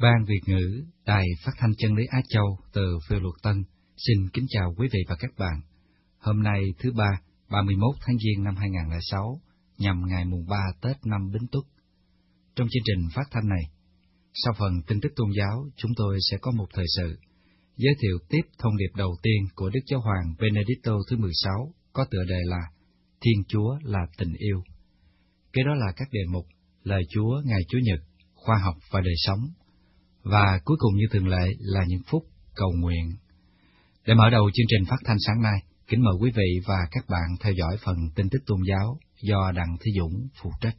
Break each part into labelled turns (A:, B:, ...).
A: Ban Việt ngữ, Đài Phát thanh Chân lý Á Châu từ Phê Luật Tân xin kính chào quý vị và các bạn. Hôm nay thứ Ba, 31 tháng Giêng năm 2006, nhằm ngày mùng 3 Tết năm Bính Tuất. Trong chương trình phát thanh này, sau phần tin tức tôn giáo, chúng tôi sẽ có một thời sự giới thiệu tiếp thông điệp đầu tiên của Đức Giáo Hoàng Benedicto thứ 16, có tựa đề là Thiên Chúa là tình yêu. Kế đó là các đề mục Lời Chúa ngày Chủ nhật, Khoa học và đời sống, và cuối cùng như thường lệ là những phút cầu nguyện. Để mở đầu chương trình phát thanh sáng nay, kính mời quý vị và các bạn theo dõi phần tin tức tôn giáo do Đặng Thế Dũng phụ trách.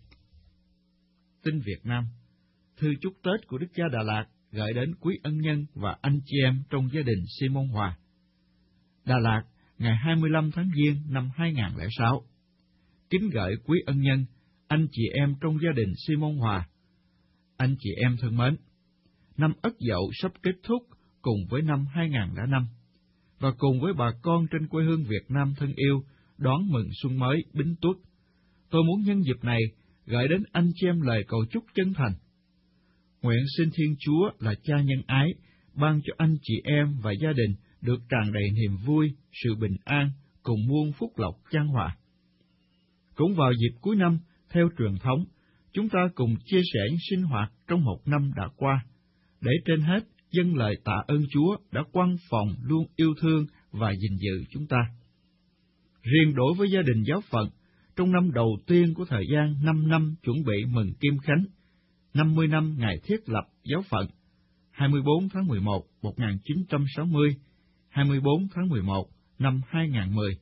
B: Tin Việt Nam. Thư chúc Tết của Đức cha Đà Lạt gửi đến quý ân nhân và anh chị em trong gia đình Simon Hòa. Đà Lạt, ngày 25 tháng Giêng năm 2006. Kính gửi quý ân nhân, anh chị em trong gia đình Simon Hòa. Anh chị em thân mến, năm Ất Dậu sắp kết thúc cùng với năm 2005, và cùng với bà con trên quê hương Việt Nam thân yêu đón mừng xuân mới Bính Tuất. Tôi muốn nhân dịp này gửi đến anh chị em lời cầu chúc chân thành. Nguyện xin Thiên Chúa là Cha nhân ái ban cho anh chị em và gia đình được tràn đầy niềm vui, sự bình an cùng muôn phúc lộc chan hòa. Cũng vào dịp cuối năm, theo truyền thống, chúng ta cùng chia sẻ những sinh hoạt trong một năm đã qua, để trên hết dâng lời tạ ơn Chúa đã quan phòng luôn yêu thương và gìn giữ chúng ta. Riêng đối với gia đình giáo phận, trong năm đầu tiên của thời gian 5 năm chuẩn bị mừng Kim Khánh, 50 năm ngày thiết lập giáo phận, 24 tháng 11 1960, 24 tháng 11 năm 2010.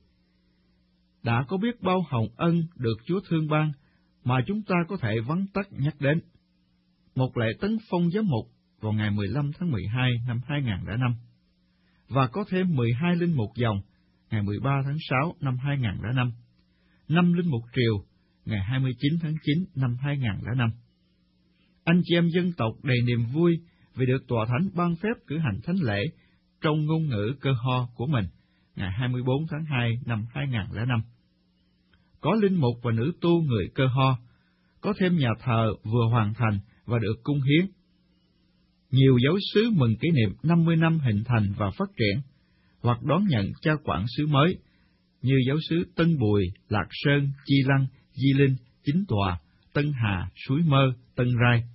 B: Đã có biết bao hồng ân được Chúa thương ban mà chúng ta có thể vắn tắt nhắc đến. Một lễ tấn phong giám mục vào ngày 15 tháng 12 năm 2005, và có thêm 12 linh mục dòng ngày 13 tháng 6 năm 2005, 5 linh mục triều ngày 29 tháng 9 năm 2005. Anh chị em dân tộc đầy niềm vui vì được Tòa Thánh ban phép cử hành thánh lễ trong ngôn ngữ Cơ Ho của mình ngày 24 tháng 2 năm 2005. Có linh mục và nữ tu người Cơ Ho, có thêm nhà thờ vừa hoàn thành và được cung hiến. Nhiều giáo xứ mừng kỷ niệm 50 năm hình thành và phát triển, hoặc đón nhận cha quản xứ mới, như giáo xứ Tân Bùi, Lạc Sơn, Chi Lăng, Di Linh, Chính Tòa, Tân Hà, Suối Mơ, Tân Rai.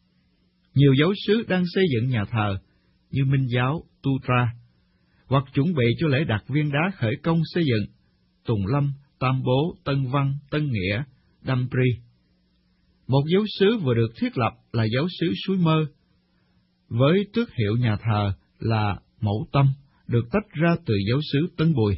B: Nhiều giáo xứ đang xây dựng nhà thờ, như Minh Giáo, Tu Tra, hoặc chuẩn bị cho lễ đặt viên đá khởi công xây dựng, Tùng Lâm, Tam Bố, Tân Văn, Tân Nghĩa, Đam Pri. Một giáo xứ vừa được thiết lập là giáo xứ Suối Mơ, với tước hiệu nhà thờ là Mẫu Tâm, được tách ra từ giáo xứ Tân Bùi.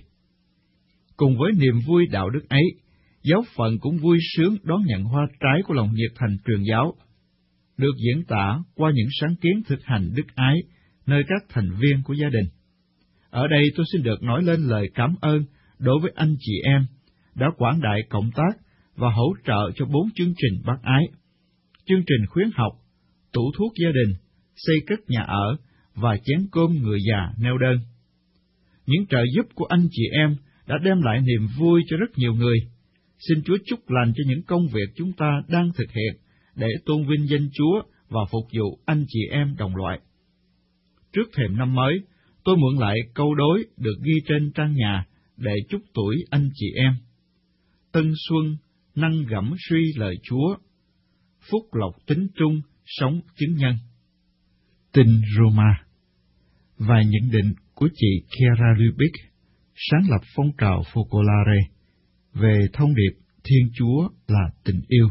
B: Cùng với niềm vui đạo đức ấy, giáo phận cũng vui sướng đón nhận hoa trái của lòng nhiệt thành truyền giáo, được diễn tả qua những sáng kiến thực hành đức ái nơi các thành viên của gia đình. Ở đây tôi xin được nói lên lời cảm ơn đối với anh chị em đã quảng đại cộng tác và hỗ trợ cho 4 chương trình bác ái, chương trình khuyến học, tủ thuốc gia đình, xây cất nhà ở và chén cơm người già neo đơn. Những trợ giúp của anh chị em đã đem lại niềm vui cho rất nhiều người. Xin Chúa chúc lành cho những công việc chúng ta đang thực hiện để tôn vinh danh Chúa và phục vụ anh chị em đồng loại. Trước thềm năm mới, tôi mượn lại câu đối được ghi trên trang nhà để chúc tuổi anh chị em. Tân xuân, năng gẫm suy lời Chúa, phúc lộc tính trung, sống chứng nhân. Tin Roma. Và nhận định của chị Chiara Lubick, sáng lập phong trào Focolare, về thông điệp Thiên Chúa là tình yêu.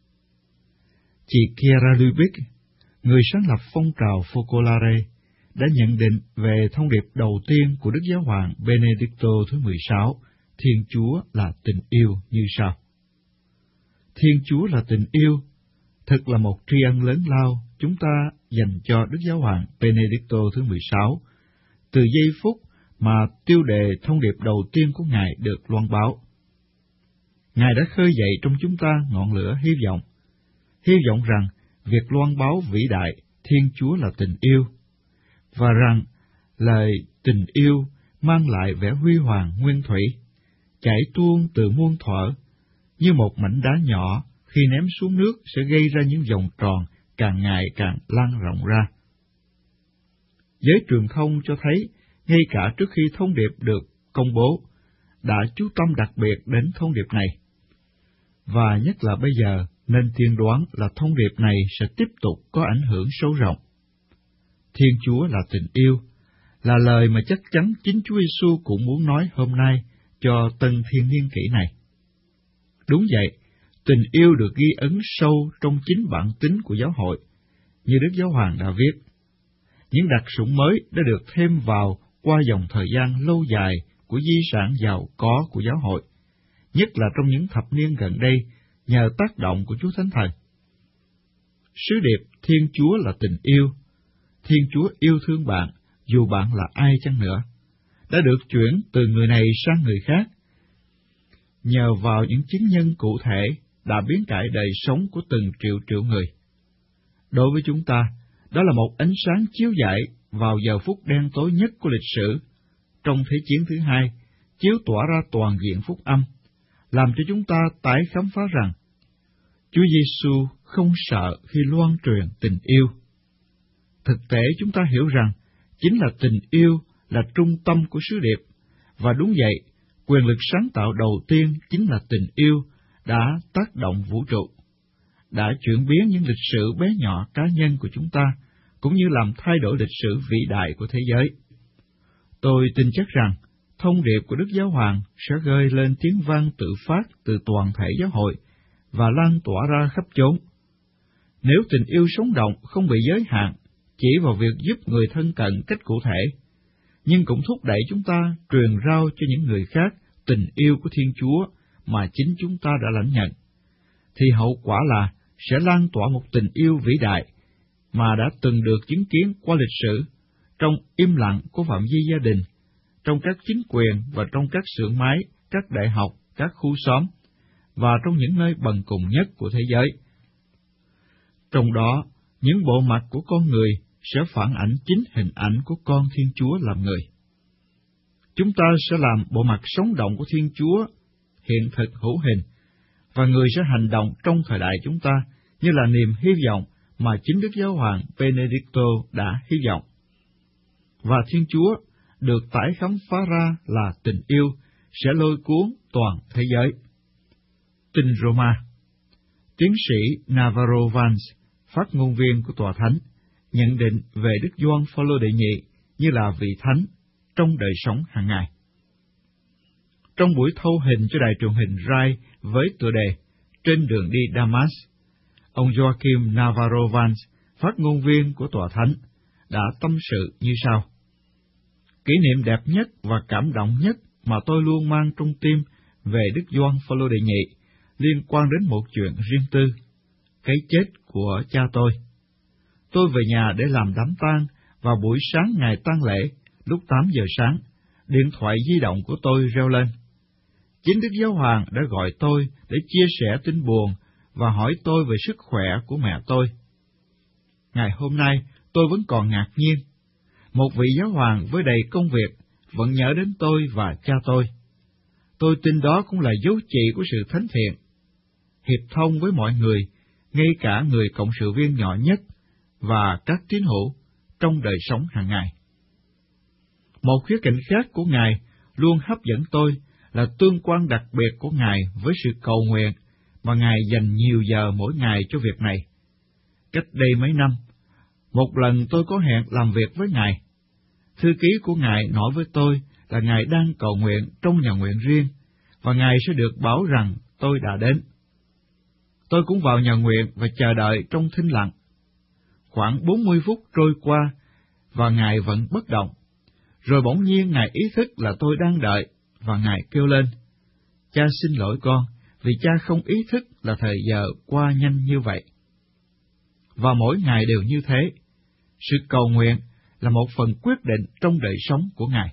B: Chị Chiara Lubick, người sáng lập phong trào Focolare, đã nhận định về thông điệp đầu tiên của Đức Giáo hoàng Benedicto thứ 16, Thiên Chúa là tình yêu như sau. Thiên Chúa là tình yêu, thật là một tri ân lớn lao chúng ta dành cho Đức Giáo hoàng Benedicto thứ 16, từ giây phút mà tiêu đề thông điệp đầu tiên của Ngài được loan báo. Ngài đã khơi dậy trong chúng ta ngọn lửa hy vọng rằng việc loan báo vĩ đại Thiên Chúa là tình yêu, và rằng lời tình yêu mang lại vẻ huy hoàng nguyên thủy, chảy tuôn từ muôn thuở, như một mảnh đá nhỏ khi ném xuống nước sẽ gây ra những vòng tròn càng ngày càng lan rộng ra. Giới truyền thông cho thấy, ngay cả trước khi thông điệp được công bố, đã chú tâm đặc biệt đến thông điệp này. Và nhất là bây giờ, nên tiên đoán là thông điệp này sẽ tiếp tục có ảnh hưởng sâu rộng. Thiên Chúa là tình yêu, là lời mà chắc chắn chính Chúa Giêsu cũng muốn nói hôm nay cho tân thiên niên kỷ này. Đúng vậy, tình yêu được ghi ấn sâu trong chính bản tính của giáo hội, như Đức Giáo Hoàng đã viết. Những đặc sủng mới đã được thêm vào qua dòng thời gian lâu dài của di sản giàu có của giáo hội, nhất là trong những thập niên gần đây, nhờ tác động của Chúa Thánh Thần. Sứ điệp Thiên Chúa là tình yêu. Thiên Chúa yêu thương bạn, dù bạn là ai chăng nữa, đã được chuyển từ người này sang người khác, nhờ vào những chứng nhân cụ thể đã biến cải đời sống của từng triệu triệu người. Đối với chúng ta, đó là một ánh sáng chiếu rọi vào giờ phút đen tối nhất của lịch sử, trong Thế chiến thứ hai, chiếu tỏa ra toàn diện phúc âm, làm cho chúng ta tái khám phá rằng Chúa Giêsu không sợ khi loan truyền tình yêu. Thực tế chúng ta hiểu rằng chính là tình yêu là trung tâm của sứ điệp, và đúng vậy, quyền lực sáng tạo đầu tiên chính là tình yêu đã tác động vũ trụ, đã chuyển biến những lịch sử bé nhỏ cá nhân của chúng ta, cũng như làm thay đổi lịch sử vĩ đại của thế giới. Tôi tin chắc rằng thông điệp của Đức Giáo Hoàng sẽ gợi lên tiếng vang tự phát từ toàn thể giáo hội và lan tỏa ra khắp chốn. Nếu tình yêu sống động không bị giới hạn chỉ vào việc giúp người thân cận cách cụ thể, nhưng cũng thúc đẩy chúng ta truyền rao cho những người khác tình yêu của Thiên Chúa mà chính chúng ta đã lãnh nhận, thì hậu quả là sẽ lan tỏa một tình yêu vĩ đại mà đã từng được chứng kiến qua lịch sử, trong im lặng của phạm vi gia đình, trong các chính quyền và trong các xưởng máy, các đại học, các khu xóm, và trong những nơi bần cùng nhất của thế giới. Trong đó, những bộ mặt của con người sẽ phản ảnh chính hình ảnh của con Thiên Chúa làm người. Chúng ta sẽ làm bộ mặt sống động của Thiên Chúa hiện thực hữu hình, và người sẽ hành động trong thời đại chúng ta như là niềm hy vọng mà chính Đức Giáo Hoàng Benedicto đã hy vọng. Và Thiên Chúa được tái khám phá ra là tình yêu sẽ lôi cuốn toàn thế giới. Tin Roma. Tiến sĩ Navarro Vance, phát ngôn viên của Tòa Thánh, nhận định về Đức Gioan Phaolô đệ nhị như là vị thánh trong đời sống hàng ngày. Trong buổi thâu hình cho đài truyền hình Rai với tựa đề Trên đường đi Damas, ông Joachim Navarro Vance, phát ngôn viên của Tòa Thánh, đã tâm sự như sau. Kỷ niệm đẹp nhất và cảm động nhất mà tôi luôn mang trong tim về Đức Gioan Phaolô đệ nhị liên quan đến một chuyện riêng tư, cái chết của cha tôi. Tôi về nhà để làm đám tang, và buổi sáng ngày tang lễ, lúc 8 giờ sáng, điện thoại di động của tôi reo lên. Chính Đức Giáo Hoàng đã gọi tôi để chia sẻ tin buồn và hỏi tôi về sức khỏe của mẹ tôi. Ngày hôm nay, tôi vẫn còn ngạc nhiên. Một vị giáo hoàng với đầy công việc vẫn nhớ đến tôi và cha tôi. Tôi tin đó cũng là dấu chỉ của sự thánh thiện, hiệp thông với mọi người, ngay cả người cộng sự viên nhỏ nhất và các tín hữu trong đời sống hàng ngày. Một khía cạnh khác của Ngài luôn hấp dẫn tôi là tương quan đặc biệt của Ngài với sự cầu nguyện mà Ngài dành nhiều giờ mỗi ngày cho việc này. Cách đây mấy năm, một lần tôi có hẹn làm việc với Ngài. Thư ký của Ngài nói với tôi là Ngài đang cầu nguyện trong nhà nguyện riêng, và Ngài sẽ được bảo rằng tôi đã đến. Tôi cũng vào nhà nguyện và chờ đợi trong thinh lặng. Khoảng 40 phút trôi qua, và Ngài vẫn bất động. Rồi bỗng nhiên Ngài ý thức là tôi đang đợi, và Ngài kêu lên, Cha xin lỗi con, vì cha không ý thức là thời giờ qua nhanh như vậy. Và mỗi ngày đều như thế. Sự cầu nguyện là một phần quyết định trong đời sống của Ngài.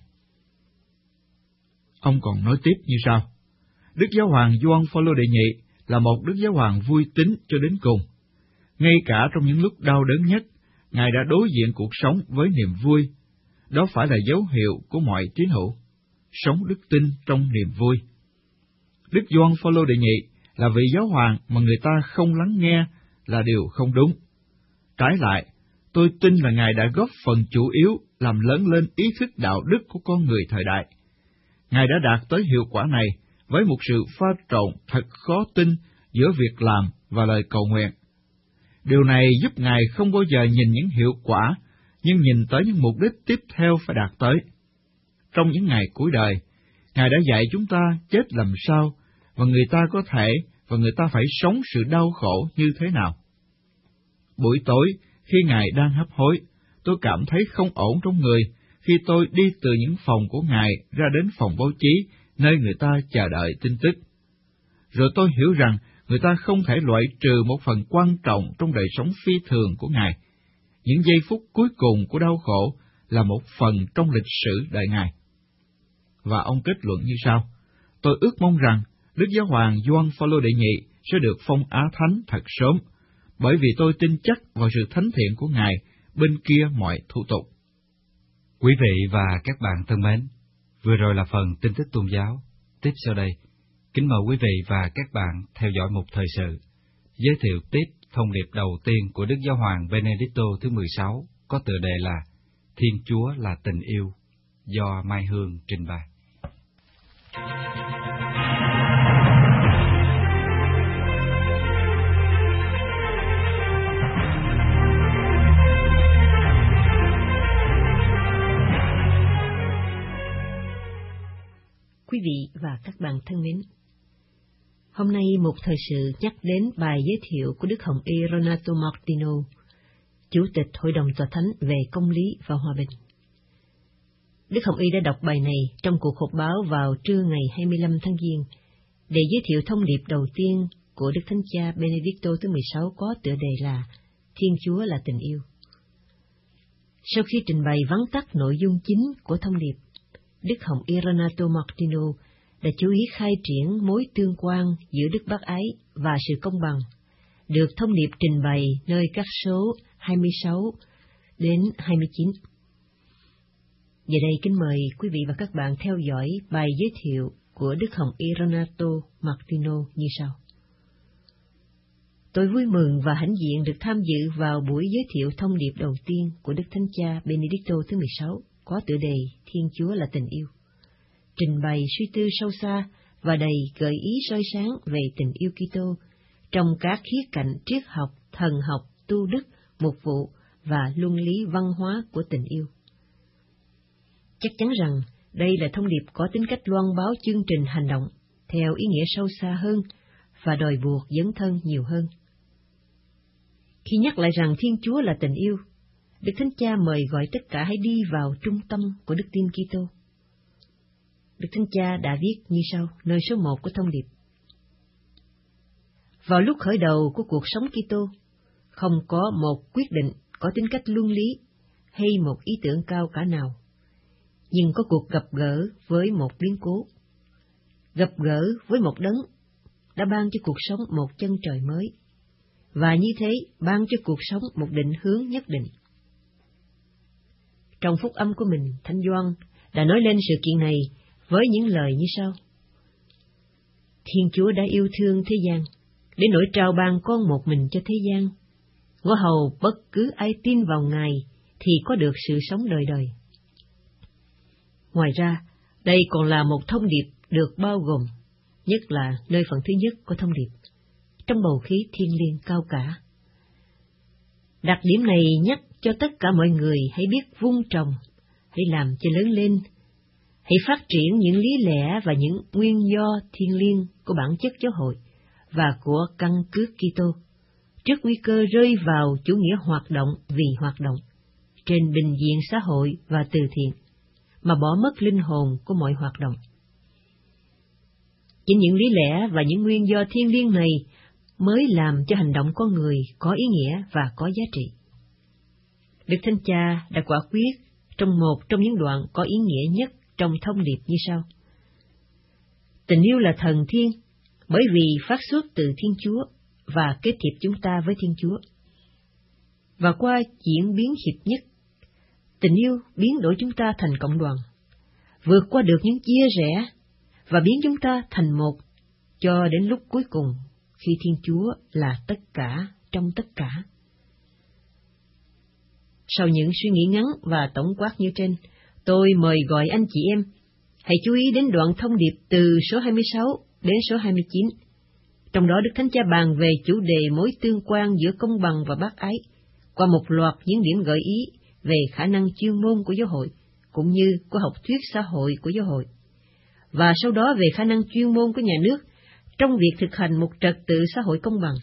B: Ông còn nói tiếp như sau. Đức Giáo Hoàng Gioan Phaolô đệ nhị là một Đức Giáo Hoàng vui tính cho đến cùng. Ngay cả trong những lúc đau đớn nhất, Ngài đã đối diện cuộc sống với niềm vui. Đó phải là dấu hiệu của mọi tín hữu, sống đức tin trong niềm vui. Đức Gioan Phaolô đệ nhị là vị giáo hoàng mà người ta không lắng nghe là điều không đúng. Trái lại, tôi tin là Ngài đã góp phần chủ yếu làm lớn lên ý thức đạo đức của con người thời đại. Ngài đã đạt tới hiệu quả này với một sự pha trộn thật khó tin giữa việc làm và lời cầu nguyện. Điều này giúp Ngài không bao giờ nhìn những hiệu quả, nhưng nhìn tới những mục đích tiếp theo phải đạt tới. Trong những ngày cuối đời, Ngài đã dạy chúng ta chết làm sao, và người ta có thể và người ta phải sống sự đau khổ như thế nào. Buổi tối, khi Ngài đang hấp hối, tôi cảm thấy không ổn trong người khi tôi đi từ những phòng của Ngài ra đến phòng báo chí, nơi người ta chờ đợi tin tức. Rồi tôi hiểu rằng người ta không thể loại trừ một phần quan trọng trong đời sống phi thường của Ngài. Những giây phút cuối cùng của đau khổ là một phần trong lịch sử đời Ngài. Và ông kết luận như sau: tôi ước mong rằng Đức Giáo hoàng Gioan Phaolô đệ nhị sẽ được phong Á Thánh thật sớm, bởi vì tôi tin chắc vào sự thánh thiện của Ngài bên kia mọi thủ tục.
A: Quý vị và các bạn thân mến, vừa rồi là phần tin tức tôn giáo. Tiếp sau đây, kính mời quý vị và các bạn theo dõi một thời sự, giới thiệu tiếp thông điệp đầu tiên của Đức Giáo hoàng Benedicto thứ 16, có tựa đề là Thiên Chúa là tình yêu, do Mai Hương trình bày.
C: Quý vị và các bạn thân mến, hôm nay một thời sự nhắc đến bài giới thiệu của Đức Hồng Y Renato Martino, Chủ tịch Hội đồng Tòa Thánh về Công lý và Hòa bình. Đức Hồng Y đã đọc bài này trong cuộc họp báo vào trưa ngày 25 tháng Giêng để giới thiệu thông điệp đầu tiên của Đức Thánh Cha Benedicto thứ 16 có tựa đề là Thiên Chúa là tình yêu. Sau khi trình bày vắn tắt nội dung chính của thông điệp, Đức Hồng Y Renato Martino đã chú ý khai triển mối tương quan giữa Đức Bác Ái và sự công bằng, được thông điệp trình bày nơi các số 26 đến 29. Giờ đây kính mời quý vị và các bạn theo dõi bài giới thiệu của Đức Hồng Y Renato Martino như sau. Tôi vui mừng và hãnh diện được tham dự vào buổi giới thiệu thông điệp đầu tiên của Đức Thánh Cha Benedicto thứ 16 có tựa đề Thiên Chúa là tình yêu, trình bày suy tư sâu xa và đầy gợi ý soi sáng về tình yêu Kitô trong các khía cạnh triết học, thần học, tu đức, mục vụ và luân lý văn hóa của tình yêu. Chắc chắn rằng đây là thông điệp có tính cách loan báo chương trình hành động theo ý nghĩa sâu xa hơn và đòi buộc dấn thân nhiều hơn. Khi nhắc lại rằng Thiên Chúa là tình yêu, Đức Thánh Cha mời gọi tất cả hãy đi vào trung tâm của đức tin Kitô. Đức Thánh Cha đã viết như sau, nơi số 1 của thông điệp. Vào lúc khởi đầu của cuộc sống Kitô, không có một quyết định có tính cách luân lý hay một ý tưởng cao cả nào, nhưng có cuộc gặp gỡ với một biến cố, gặp gỡ với một đấng đã ban cho cuộc sống một chân trời mới, và như thế ban cho cuộc sống một định hướng nhất định. Trong phúc âm của mình, Thánh Gioan đã nói lên sự kiện này với những lời như sau. Thiên Chúa đã yêu thương thế gian, đến nỗi trao ban con một mình cho thế gian, ngõ hầu bất cứ ai tin vào Ngài thì có được sự sống đời đời. Ngoài ra, đây còn là một thông điệp được bao gồm, nhất là nơi phần thứ nhất của thông điệp, trong bầu khí thiêng liêng cao cả. Đặc điểm này nhắc cho tất cả mọi người hãy biết vun trồng, hãy làm cho lớn lên, hãy phát triển những lý lẽ và những nguyên do thiêng liêng của bản chất giáo hội và của căn cứ Kitô, trước nguy cơ rơi vào chủ nghĩa hoạt động vì hoạt động, trên bình diện xã hội và từ thiện, mà bỏ mất linh hồn của mọi hoạt động. Chính những lý lẽ và những nguyên do thiêng liêng này mới làm cho hành động con người có ý nghĩa và có giá trị. Đức Thánh Cha đã quả quyết trong một trong những đoạn có ý nghĩa nhất trong thông điệp như sau. Tình yêu là thần thiên, bởi vì phát xuất từ Thiên Chúa và kết thiệp chúng ta với Thiên Chúa. Và qua diễn biến hiệp nhất, tình yêu biến đổi chúng ta thành cộng đoàn, vượt qua được những chia rẽ và biến chúng ta thành một cho đến lúc cuối cùng khi Thiên Chúa là tất cả trong tất cả. Sau những suy nghĩ ngắn và tổng quát như trên, tôi mời gọi anh chị em hãy chú ý đến đoạn thông điệp từ số 26 đến số 29. Trong đó Đức Thánh Cha bàn về chủ đề mối tương quan giữa công bằng và bác ái, qua một loạt những điểm gợi ý về khả năng chuyên môn của giáo hội, cũng như của học thuyết xã hội của giáo hội, và sau đó về khả năng chuyên môn của nhà nước trong việc thực hành một trật tự xã hội công bằng.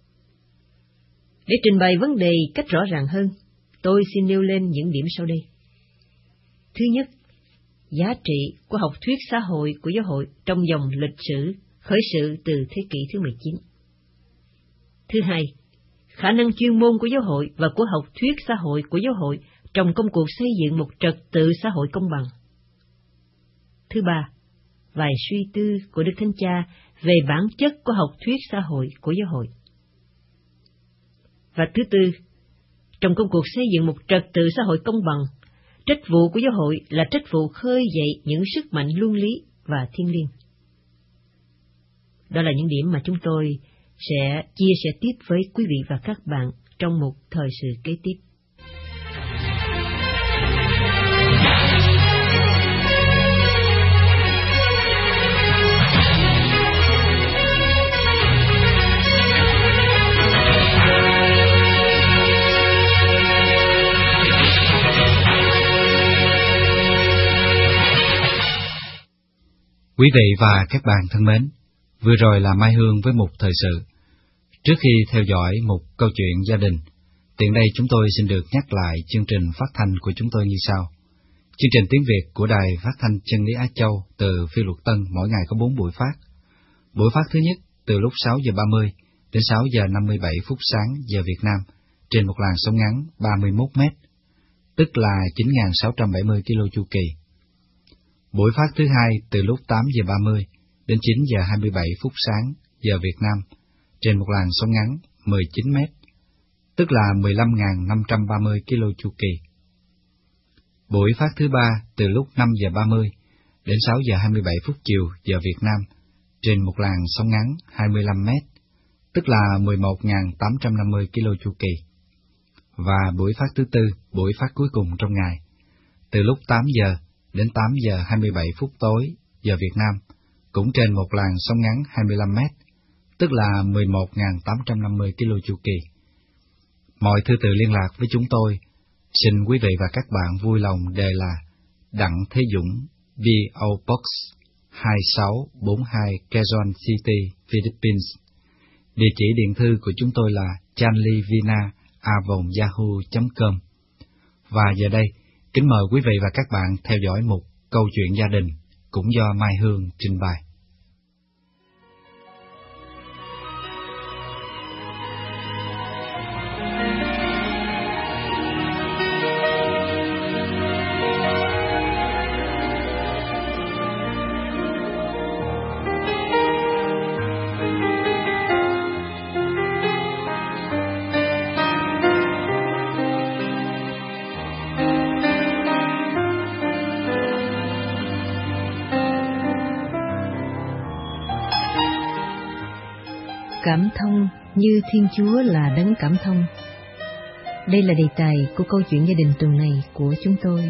C: Để trình bày vấn đề cách rõ ràng hơn, tôi xin nêu lên những điểm sau đây. Thứ nhất, giá trị của học thuyết xã hội của giáo hội trong dòng lịch sử khởi sự từ thế kỷ thứ 19. Thứ hai, khả năng chuyên môn của giáo hội và của học thuyết xã hội của giáo hội trong công cuộc xây dựng một trật tự xã hội công bằng. Thứ ba, vài suy tư của Đức Thánh Cha về bản chất của học thuyết xã hội của giáo hội. Và thứ tư, trong công cuộc xây dựng một trật tự xã hội công bằng, trách vụ của giáo hội là trách vụ khơi dậy những sức mạnh luân lý và thiêng liêng. Đó là những điểm mà chúng tôi sẽ chia sẻ tiếp với quý vị và các bạn trong một thời sự kế tiếp.
A: Quý vị và các bạn thân mến, vừa rồi là Mai Hương với một thời sự. Trước khi theo dõi một câu chuyện gia đình, tiện đây chúng tôi xin được nhắc lại chương trình phát thanh của chúng tôi như sau. Chương trình tiếng Việt của Đài Phát thanh Chân lý Á Châu từ Phiêu Luật Tân mỗi ngày có 4 buổi phát. Buổi phát thứ nhất từ lúc 6 giờ 30 đến 6 giờ 57 phút sáng giờ Việt Nam trên một làn sóng ngắn 31 mét, tức là 9.670 km chu kỳ. Buổi phát thứ hai từ lúc 8 giờ 30 đến 9 giờ 27 phút sáng giờ Việt Nam trên một làn sóng ngắn 19 mét, tức là 15.530 km chu kỳ. Buổi phát thứ ba từ lúc 5 giờ 30 đến 6 giờ 27 phút chiều giờ Việt Nam trên một làn sóng ngắn 25 mét, tức là 11.850 km chu kỳ. Và buổi phát thứ tư, buổi phát cuối cùng trong ngày, từ lúc 8 giờ đến 8 giờ 27 phút tối giờ Việt Nam, cũng trên một làn sóng ngắn 25 mét, tức là 11.850 km chu kỳ. Mọi thư từ liên lạc với chúng tôi, xin quý vị và các bạn vui lòng đề là Đặng Thế Dũng, P.O. Box 2642 Quezon City, Philippines. Địa chỉ điện thư của chúng tôi là chanlivina@yahoo.com. Và giờ đây, kính mời quý vị và các bạn theo dõi một câu chuyện gia đình cũng do Mai Hương trình bày.
C: Cảm thông như Thiên Chúa là đấng cảm thông. Đây là đề tài của câu chuyện gia đình tuần này của chúng tôi.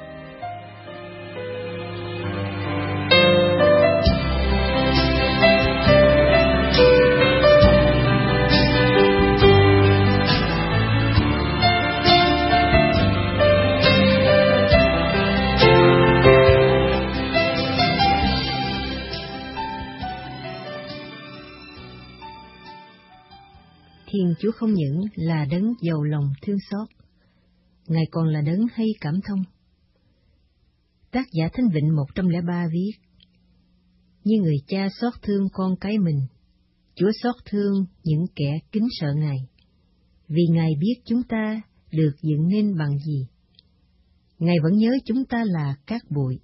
C: Thiên Chúa không những là đấng giàu lòng thương xót, Ngài còn là đấng hay cảm thông. Tác giả Thánh Vịnh 103 viết: Như người cha xót thương con cái mình, Chúa xót thương những kẻ kính sợ Ngài, vì Ngài biết chúng ta được dựng nên bằng gì. Ngài vẫn nhớ chúng ta là cát bụi.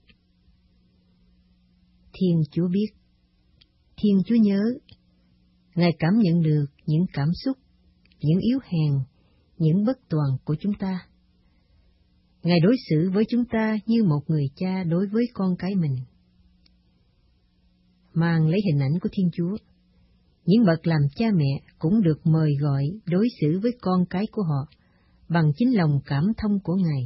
C: Thiên Chúa biết, Thiên Chúa nhớ, Ngài cảm nhận được những cảm xúc, những yếu hèn, những bất toàn của chúng ta. Ngài đối xử với chúng ta như một người cha đối với con cái mình. Mang lấy hình ảnh của Thiên Chúa, những bậc làm cha mẹ cũng được mời gọi đối xử với con cái của họ bằng chính lòng cảm thông của Ngài.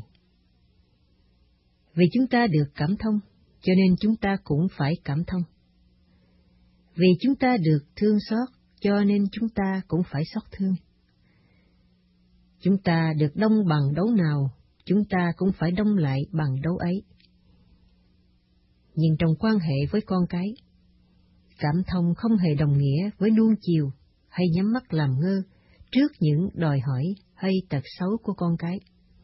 C: Vì chúng ta được cảm thông, cho nên chúng ta cũng phải cảm thông. Vì chúng ta được thương xót, cho nên chúng ta cũng phải xót thương. Chúng ta được đông bằng đấu nào, chúng ta cũng phải đông lại bằng đấu ấy. Nhưng trong quan hệ với con cái, cảm thông không hề đồng nghĩa với nuông chiều hay nhắm mắt làm ngơ trước những đòi hỏi hay tật xấu của con cái.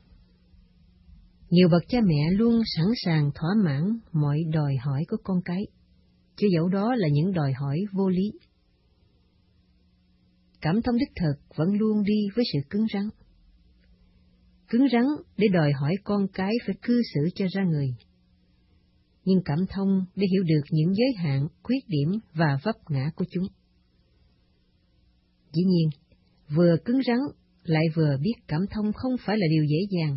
C: Nhiều bậc cha mẹ luôn sẵn sàng thỏa mãn mọi đòi hỏi của con cái, chứ dẫu đó là những đòi hỏi vô lý. Cảm thông đích thực vẫn luôn đi với sự cứng rắn. Cứng rắn để đòi hỏi con cái phải cư xử cho ra người. Nhưng cảm thông để hiểu được những giới hạn, khuyết điểm và vấp ngã của chúng. Dĩ nhiên, vừa cứng rắn lại vừa biết cảm thông không phải là điều dễ dàng.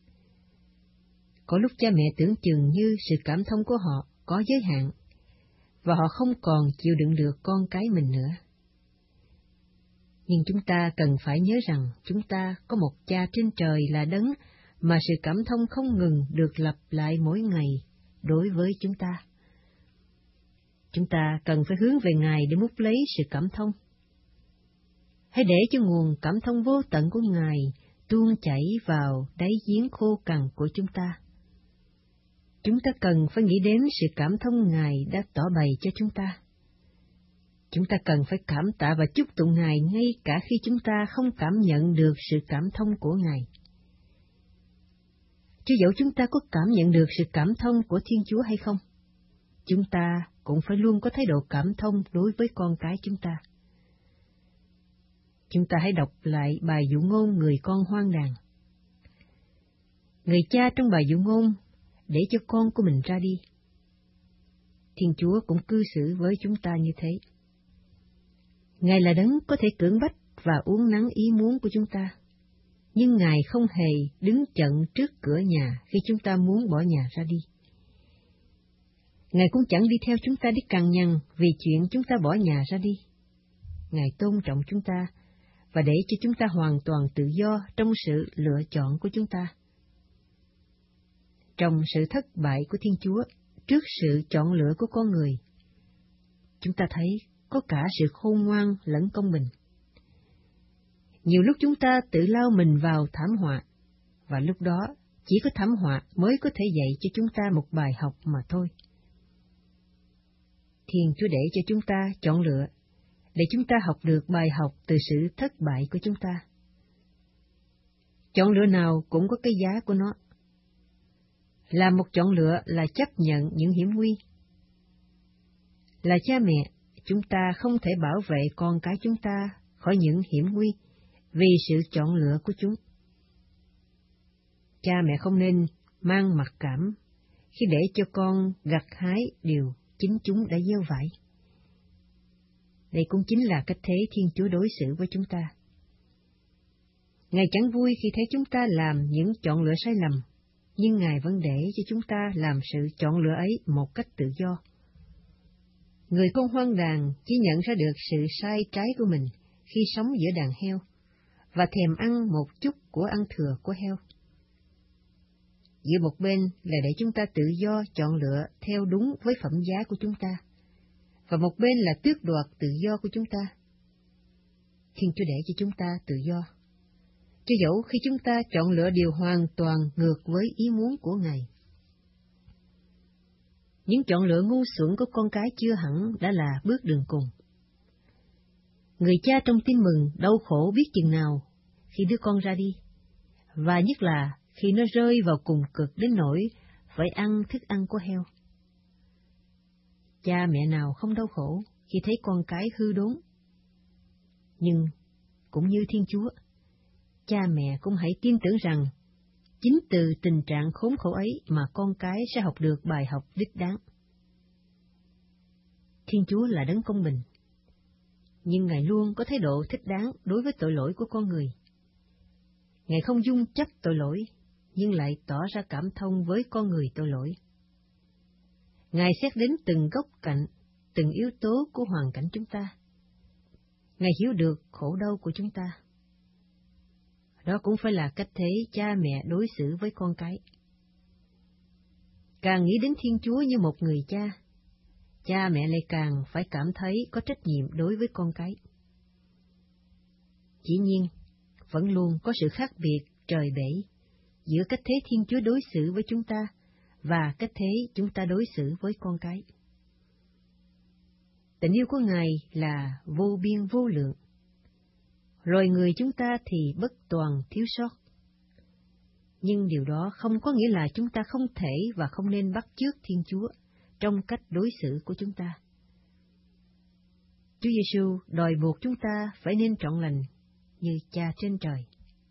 C: Có lúc cha mẹ tưởng chừng như sự cảm thông của họ có giới hạn, và họ không còn chịu đựng được con cái mình nữa. Nhưng chúng ta cần phải nhớ rằng chúng ta có một Cha trên trời là Đấng mà sự cảm thông không ngừng được lặp lại mỗi ngày đối với chúng ta. Chúng ta cần phải hướng về Ngài để múc lấy sự cảm thông. Hãy để cho nguồn cảm thông vô tận của Ngài tuôn chảy vào đáy giếng khô cằn của chúng ta. Chúng ta cần phải nghĩ đến sự cảm thông Ngài đã tỏ bày cho chúng ta. Chúng ta cần phải cảm tạ và chúc tụng Ngài ngay cả khi chúng ta không cảm nhận được sự cảm thông của Ngài. Chứ dẫu chúng ta có cảm nhận được sự cảm thông của Thiên Chúa hay không, chúng ta cũng phải luôn có thái độ cảm thông đối với con cái chúng ta. Chúng ta hãy đọc lại bài dụ ngôn người con hoang đàn. Người cha trong bài dụ ngôn để cho con của mình ra đi. Thiên Chúa cũng cư xử với chúng ta như thế. Ngài là Đấng có thể cưỡng bách và uốn nắn ý muốn của chúng ta, nhưng Ngài không hề đứng chặn trước cửa nhà khi chúng ta muốn bỏ nhà ra đi. Ngài cũng chẳng đi theo chúng ta đi cằn nhằn vì chuyện chúng ta bỏ nhà ra đi. Ngài tôn trọng chúng ta và để cho chúng ta hoàn toàn tự do trong sự lựa chọn của chúng ta. Trong sự thất bại của Thiên Chúa, trước sự chọn lựa của con người, chúng ta thấy có cả sự khôn ngoan lẫn công bình. Nhiều lúc chúng ta tự lao mình vào thảm họa, và lúc đó chỉ có thảm họa mới có thể dạy cho chúng ta một bài học mà thôi. Thiên Chúa để cho chúng ta chọn lựa, để chúng ta học được bài học từ sự thất bại của chúng ta. Chọn lựa nào cũng có cái giá của nó. Làm một chọn lựa là chấp nhận những hiểm nguy. Là cha mẹ, chúng ta không thể bảo vệ con cái chúng ta khỏi những hiểm nguy vì sự chọn lựa của chúng. Cha mẹ không nên mang mặc cảm khi để cho con gặt hái điều chính chúng đã gieo vải. Đây cũng chính là cách thế Thiên Chúa đối xử với chúng ta. Ngài chẳng vui khi thấy chúng ta làm những chọn lựa sai lầm, nhưng Ngài vẫn để cho chúng ta làm sự chọn lựa ấy một cách tự do. Người con hoang đàn chỉ nhận ra được sự sai trái của mình khi sống giữa đàn heo, và thèm ăn một chút của ăn thừa của heo. Giữa một bên là để chúng ta tự do chọn lựa theo đúng với phẩm giá của chúng ta, và một bên là tước đoạt tự do của chúng ta. Thiên Chúa để cho chúng ta tự do, chứ dẫu khi chúng ta chọn lựa điều hoàn toàn ngược với ý muốn của Ngài. Những chọn lựa ngu xuẩn của con cái chưa hẳn đã là bước đường cùng. Người cha trong tin mừng đau khổ biết chừng nào khi đứa con ra đi, và nhất là khi nó rơi vào cùng cực đến nỗi phải ăn thức ăn của heo. Cha mẹ nào không đau khổ khi thấy con cái hư đốn. Nhưng cũng như Thiên Chúa, cha mẹ cũng hãy tin tưởng rằng chính từ tình trạng khốn khổ ấy mà con cái sẽ học được bài học đích đáng. Thiên Chúa là Đấng công bình, nhưng Ngài luôn có thái độ thích đáng đối với tội lỗi của con người. Ngài không dung chấp tội lỗi, nhưng lại tỏ ra cảm thông với con người tội lỗi. Ngài xét đến từng góc cạnh, từng yếu tố của hoàn cảnh chúng ta. Ngài hiểu được khổ đau của chúng ta. Đó cũng phải là cách thế cha mẹ đối xử với con cái. Càng nghĩ đến Thiên Chúa như một người cha, cha mẹ lại càng phải cảm thấy có trách nhiệm đối với con cái. Dĩ nhiên, vẫn luôn có sự khác biệt trời bể giữa cách thế Thiên Chúa đối xử với chúng ta và cách thế chúng ta đối xử với con cái. Tình yêu của Ngài là vô biên vô lượng, rồi người chúng ta thì bất toàn thiếu sót. Nhưng điều đó không có nghĩa là chúng ta không thể và không nên bắt chước Thiên Chúa trong cách đối xử của chúng ta. Chúa Giêsu đòi buộc chúng ta phải nên trọn lành như Cha trên trời.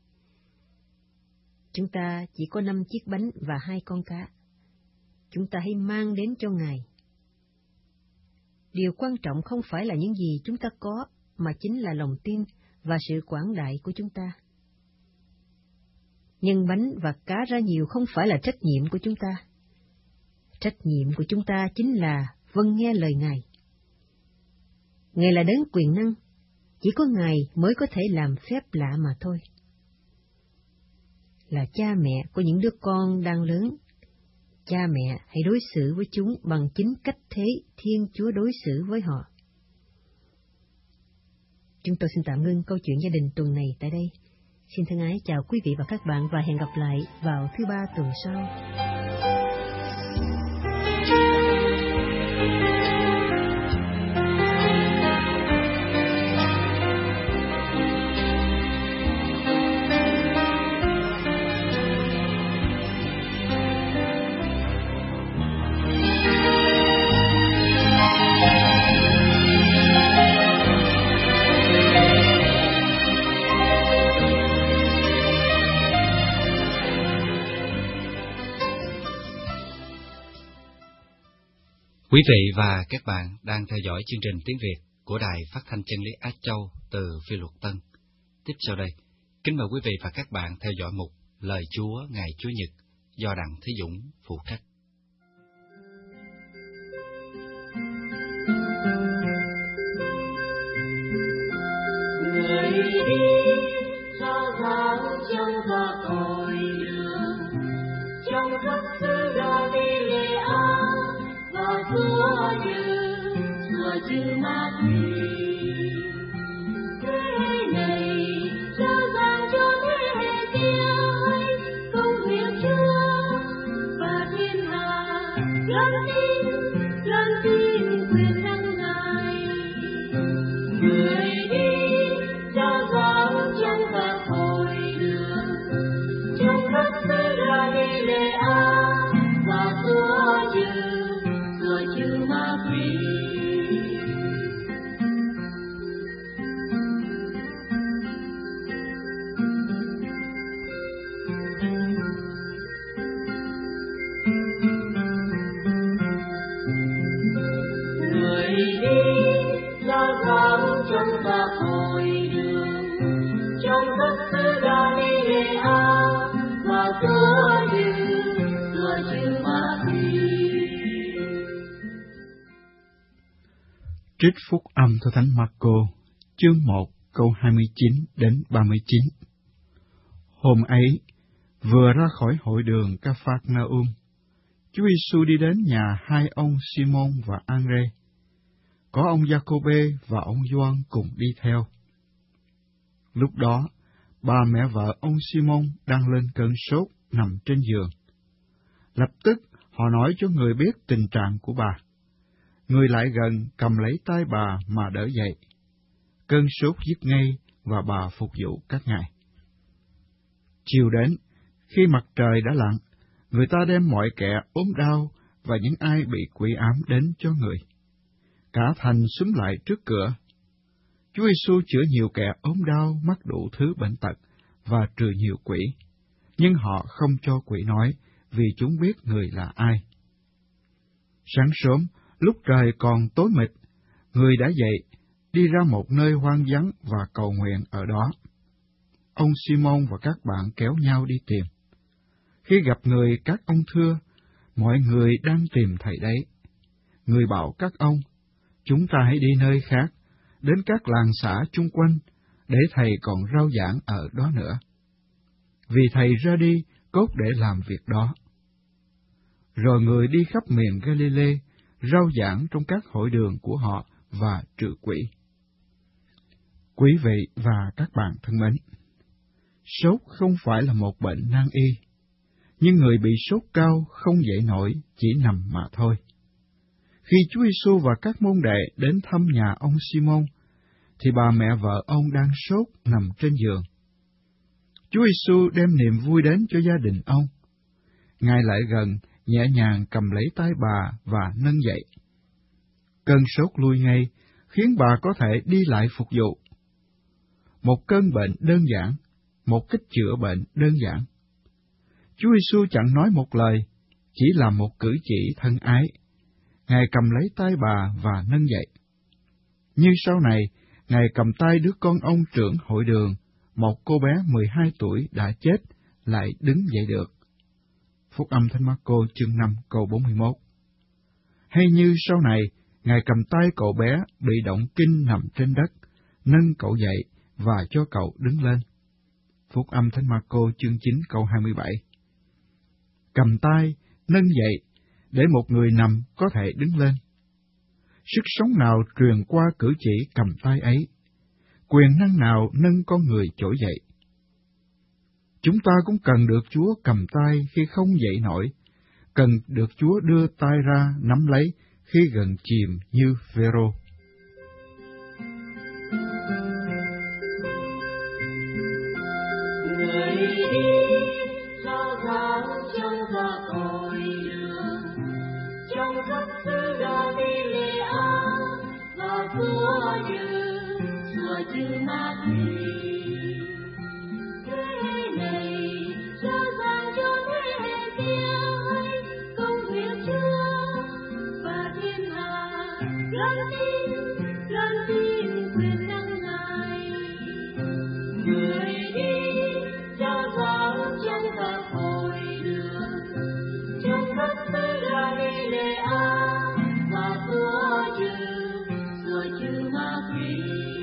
C: Chúng ta chỉ có 5 chiếc bánh và 2 con cá. Chúng ta hãy mang đến cho Ngài. Điều quan trọng không phải là những gì chúng ta có, mà chính là lòng tin và sự quảng đại của chúng ta. Nhân bánh và cá ra nhiều không phải là trách nhiệm của chúng ta. Trách nhiệm của chúng ta chính là vâng nghe lời Ngài. Ngài là đấng quyền năng, chỉ có Ngài mới có thể làm phép lạ mà thôi. Là cha mẹ của những đứa con đang lớn, cha mẹ hãy đối xử với chúng bằng chính cách thế Thiên Chúa đối xử với họ. Chúng tôi xin tạm ngưng câu chuyện gia đình tuần này tại đây. Xin thân ái chào quý vị và các bạn và hẹn gặp lại vào thứ Ba tuần sau.
A: Quý vị và các bạn đang theo dõi chương trình tiếng Việt của Đài Phát thanh Chân lý Á Châu từ Phi Luật Tân. Tiếp sau đây, kính mời quý vị và các bạn theo dõi mục Lời Chúa ngày Chủ nhật do Đặng Thế Dũng phụ trách.
D: Người đi cho giáo trong và cội đường, trong khắp xứ Galilea và Chúa như ma quỷ. Thế hệ này cho rằng cho thế hệ kia công việc Chúa và thiên hạ lớn tin quyền năng Ngài. Người đi cho giáo trong và cội đường, trong khắp xứ Galilea và Chúa trừ ma quỷ. Người đi cho giáo trong và cội đường, trong khắp xứ Galilea và Chúa trừ ma quỷ.
B: Trích phúc âm theo Thánh Marco, chương 1, câu 29 đến 39. Hôm ấy, vừa ra khỏi hội đường Ca-phác-na-um, Chúa Giêsu đi đến nhà hai ông Simon và An-rê. Có ông Gia-cô-bê và ông Gioan cùng đi theo. Lúc đó, bà mẹ vợ ông Simon đang lên cơn sốt nằm trên giường. Lập tức họ nói cho người biết tình trạng của bà. Người lại gần cầm lấy tay bà mà đỡ dậy. Cơn sốt dứt ngay và bà phục vụ các ngài. Chiều đến, khi mặt trời đã lặn, người ta đem mọi kẻ ốm đau và những ai bị quỷ ám đến cho người. Cả thành xúm lại trước cửa. Chúa Giêsu chữa nhiều kẻ ốm đau mắc đủ thứ bệnh tật và trừ nhiều quỷ, nhưng họ không cho quỷ nói vì chúng biết người là ai. Sáng sớm, lúc trời còn tối mịt, người đã dậy, đi ra một nơi hoang vắng và cầu nguyện ở đó. Ông Simon và các bạn kéo nhau đi tìm. Khi gặp người, các ông thưa, mọi người đang tìm thầy đấy. Người bảo các ông, chúng ta hãy đi nơi khác, đến các làng xã chung quanh, để thầy còn rao giảng ở đó nữa. vì Thầy ra đi cốt để làm việc đó. Rồi Người đi khắp miền Galilee, rao giảng trong các hội đường của họ và trừ quỷ. Quý vị và các bạn thân mến, sốt không phải là một bệnh nan y, nhưng người bị sốt cao không dậy nổi, chỉ nằm mà thôi. Khi Chúa Giêsu và các môn đệ đến thăm nhà ông Simon, thì bà mẹ vợ ông đang sốt nằm trên giường. Chúa Giêsu đem niềm vui đến cho gia đình ông. Ngài lại gần, nhẹ nhàng cầm lấy tay bà và nâng dậy. Cơn sốt lui ngay, khiến bà có thể đi lại phục vụ. Một cơn bệnh đơn giản, một cách chữa bệnh đơn giản. Chúa Giêsu chẳng nói một lời, chỉ làm một cử chỉ thân ái. Ngài cầm lấy tay bà và nâng dậy. Nhưng sau này, Ngài cầm tay đứa con ông trưởng hội đường, một cô bé 12 tuổi đã chết, lại đứng dậy được. Phúc âm Thánh Mác-cô chương 5 câu 41. Hay như sau này, Ngài cầm tay cậu bé bị động kinh nằm trên đất, nâng cậu dậy và cho cậu đứng lên. Phúc âm Thánh Mác-cô chương 9 câu 27. Cầm tay, nâng dậy, để một người nằm có thể đứng lên. Sức sống nào truyền qua cử chỉ cầm tay ấy? Quyền năng nào nâng con người trỗi dậy? Chúng ta cũng cần được Chúa cầm tay khi không dậy nổi, cần được Chúa đưa tay ra nắm lấy khi gần chìm như Phêrô.
D: Người đi rao giảng trong các hội đường, trong các xứ Galilea và Chúa như ma quỷ. Thế hệ này rao giảng cho thế hệ kia công việc Chúa và thiên hạ gắn tin quyền năng Ngài. Người đi rao giảng trong các hội đường, trong các xứ Galilea và Chúa trừ ma quỷ.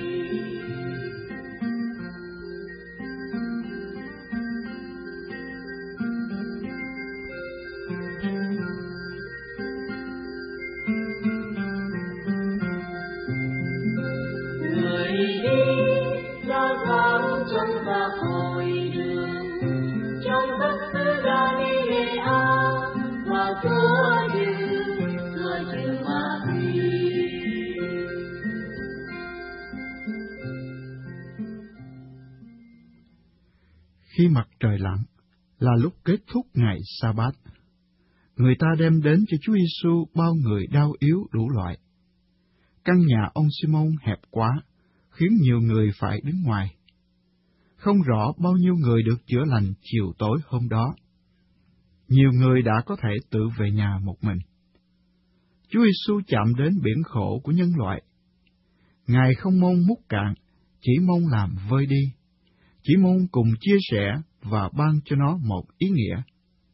B: Khi mặt trời lặn là lúc kết thúc ngày Sa-bát, người ta đem đến cho Chúa Giêsu bao người đau yếu đủ loại. Căn nhà ông Simon hẹp quá, khiến nhiều người phải đứng ngoài. Không rõ bao nhiêu người được chữa lành chiều tối hôm đó. Nhiều người đã có thể tự về nhà một mình. Chúa Giêsu chạm đến biển khổ của nhân loại. Ngài không mong múc cạn, chỉ mong làm vơi đi, chỉ mong cùng chia sẻ và ban cho nó một ý nghĩa.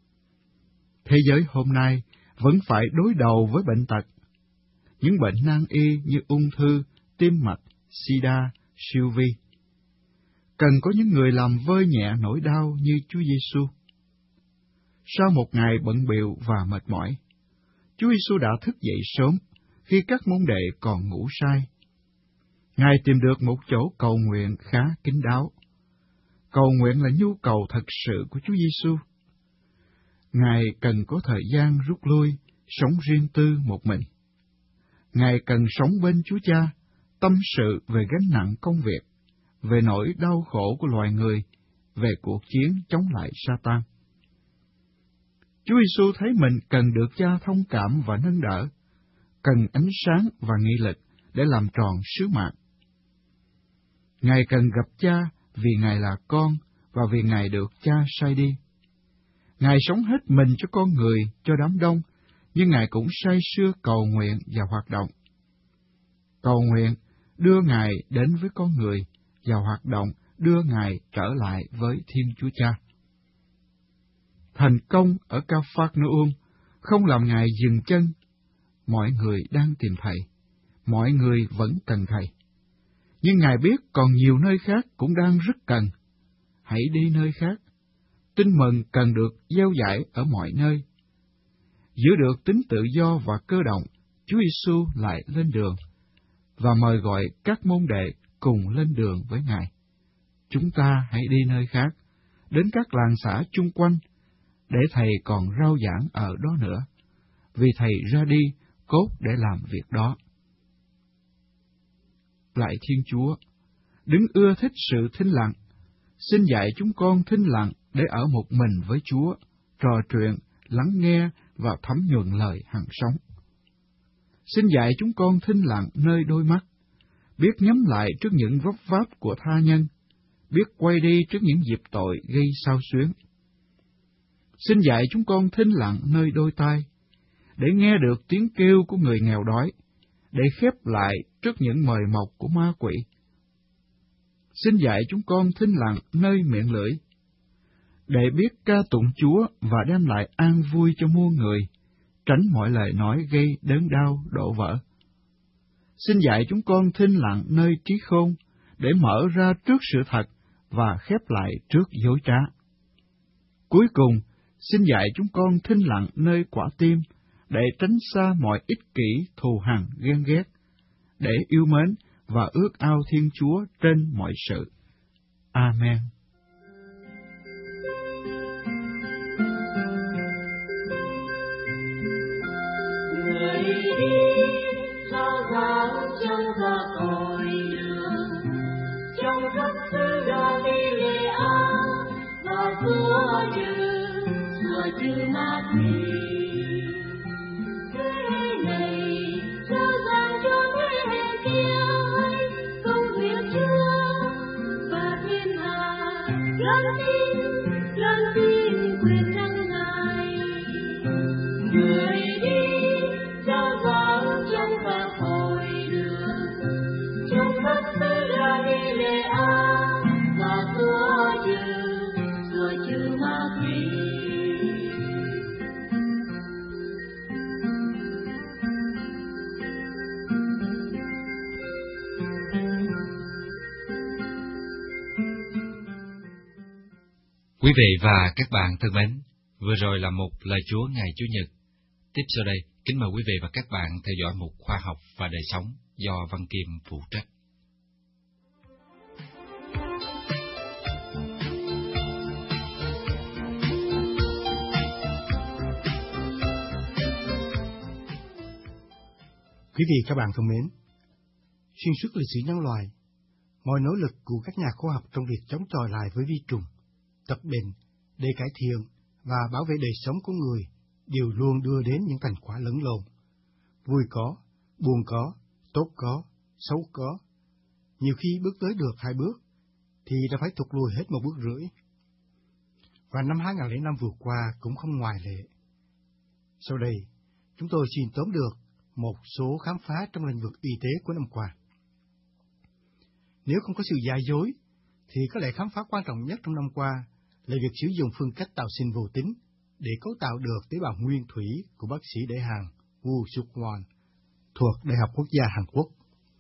B: Thế giới hôm nay vẫn phải đối đầu với bệnh tật. Những bệnh nan y như ung thư, tim mạch, sida, siêu vi. Cần có những người làm vơi nhẹ nỗi đau như Chúa Giêsu. Sau một ngày bận bịu và mệt mỏi, Chúa Giêsu đã thức dậy sớm khi các môn đệ còn ngủ say. Ngài tìm được một chỗ cầu nguyện khá kín đáo. Cầu nguyện là nhu cầu thật sự của Chúa Giêsu. Ngài cần có thời gian rút lui, sống riêng tư một mình. Ngài cần sống bên Chúa Cha, tâm sự về gánh nặng công việc, về nỗi đau khổ của loài người, về cuộc chiến chống lại Sa-tan. Chúa Giêsu thấy mình cần được Cha thông cảm và nâng đỡ, cần ánh sáng và nghị lực để làm tròn sứ mạng. Ngài cần gặp Cha vì Ngài là con và vì Ngài được Cha sai đi. Ngài sống hết mình cho con người, cho đám đông, nhưng Ngài cũng say sưa cầu nguyện và hoạt động. Cầu nguyện đưa Ngài đến với con người, và hoạt động đưa Ngài trở lại với Thiên Chúa Cha. Thành công ở Ca-phác-nơ-um không làm Ngài dừng chân. Mọi người đang tìm Thầy, mọi người vẫn cần Thầy. Nhưng Ngài biết còn nhiều nơi khác cũng đang rất cần. Hãy đi nơi khác. tin mừng cần được gieo dạy ở mọi nơi. Giữ được tính tự do và cơ động, Chúa Giêsu lại lên đường và mời gọi các môn đệ cùng lên đường với Ngài. Chúng ta hãy đi nơi khác, đến các làng xã chung quanh, để Thầy còn rao giảng ở đó nữa, vì Thầy ra đi cốt để làm việc đó. Lạy Thiên Chúa, đấng ưa thích sự thinh lặng, xin dạy chúng con thinh lặng để ở một mình với Chúa, trò chuyện, lắng nghe và thấm nhuần lời hằng sống. Xin dạy chúng con thinh lặng nơi đôi mắt, biết nhắm lại trước những vấp váp của tha nhân, biết quay đi trước những dịp tội gây xao xuyến. Xin dạy chúng con thinh lặng nơi đôi tai, để nghe được tiếng kêu của người nghèo đói, để khép lại trước những mời mọc của ma quỷ. Xin dạy chúng con thinh lặng nơi miệng lưỡi, để biết ca tụng Chúa và đem lại an vui cho muôn người, tránh mọi lời nói gây đớn đau đổ vỡ. Xin dạy chúng con thinh lặng nơi trí khôn, để mở ra trước sự thật và khép lại trước dối trá. Cuối cùng, xin dạy chúng con thinh lặng nơi quả tim, để tránh xa mọi ích kỷ, thù hằn, ghen ghét, để yêu mến và ước ao Thiên Chúa trên mọi sự. Amen.
D: Người đi sao giáo trong gia cội đường, trong khắp xứ Galilea và Chúa chư ma quỷ. Thế này sao giảng cho thế hệ kia công việc Chúa và thiên hạ lần tin quyền năng Ngài. Người đi sao giáo trong các hội đường, trong khắp xứ Galilea và Chúa chư ma quỷ.
A: Quý vị và các bạn thân mến, vừa rồi là một lời Chúa ngày Chủ nhật. Tiếp sau đây, kính mời quý vị và các bạn theo dõi mục khoa học và đời sống do Văn Kim phụ trách.
E: Quý vị các bạn thân mến, xuyên suốt lịch sử nhân loại, mọi nỗ lực của các nhà khoa học trong việc chống chọi lại với vi trùng, tập bệnh để cải thiện và bảo vệ đời sống của người đều luôn đưa đến những thành quả lẫn lộn. Vui có, buồn có, tốt có, xấu có. Nhiều khi bước tới được 2 bước, thì đã phải thụt lùi hết 1 bước rưỡi. Và năm 2005 vừa qua cũng không ngoài lệ. Sau đây, chúng tôi xin tóm được một số khám phá trong lĩnh vực y tế của năm qua. Nếu không có sự giả dối, thì có lẽ khám phá quan trọng nhất trong năm qua là việc sử dụng phương cách tạo sinh vô tính để cấu tạo được tế bào nguyên thủy của bác sĩ Đại Hàn Woo Suk-won thuộc Đại học Quốc gia Hàn Quốc.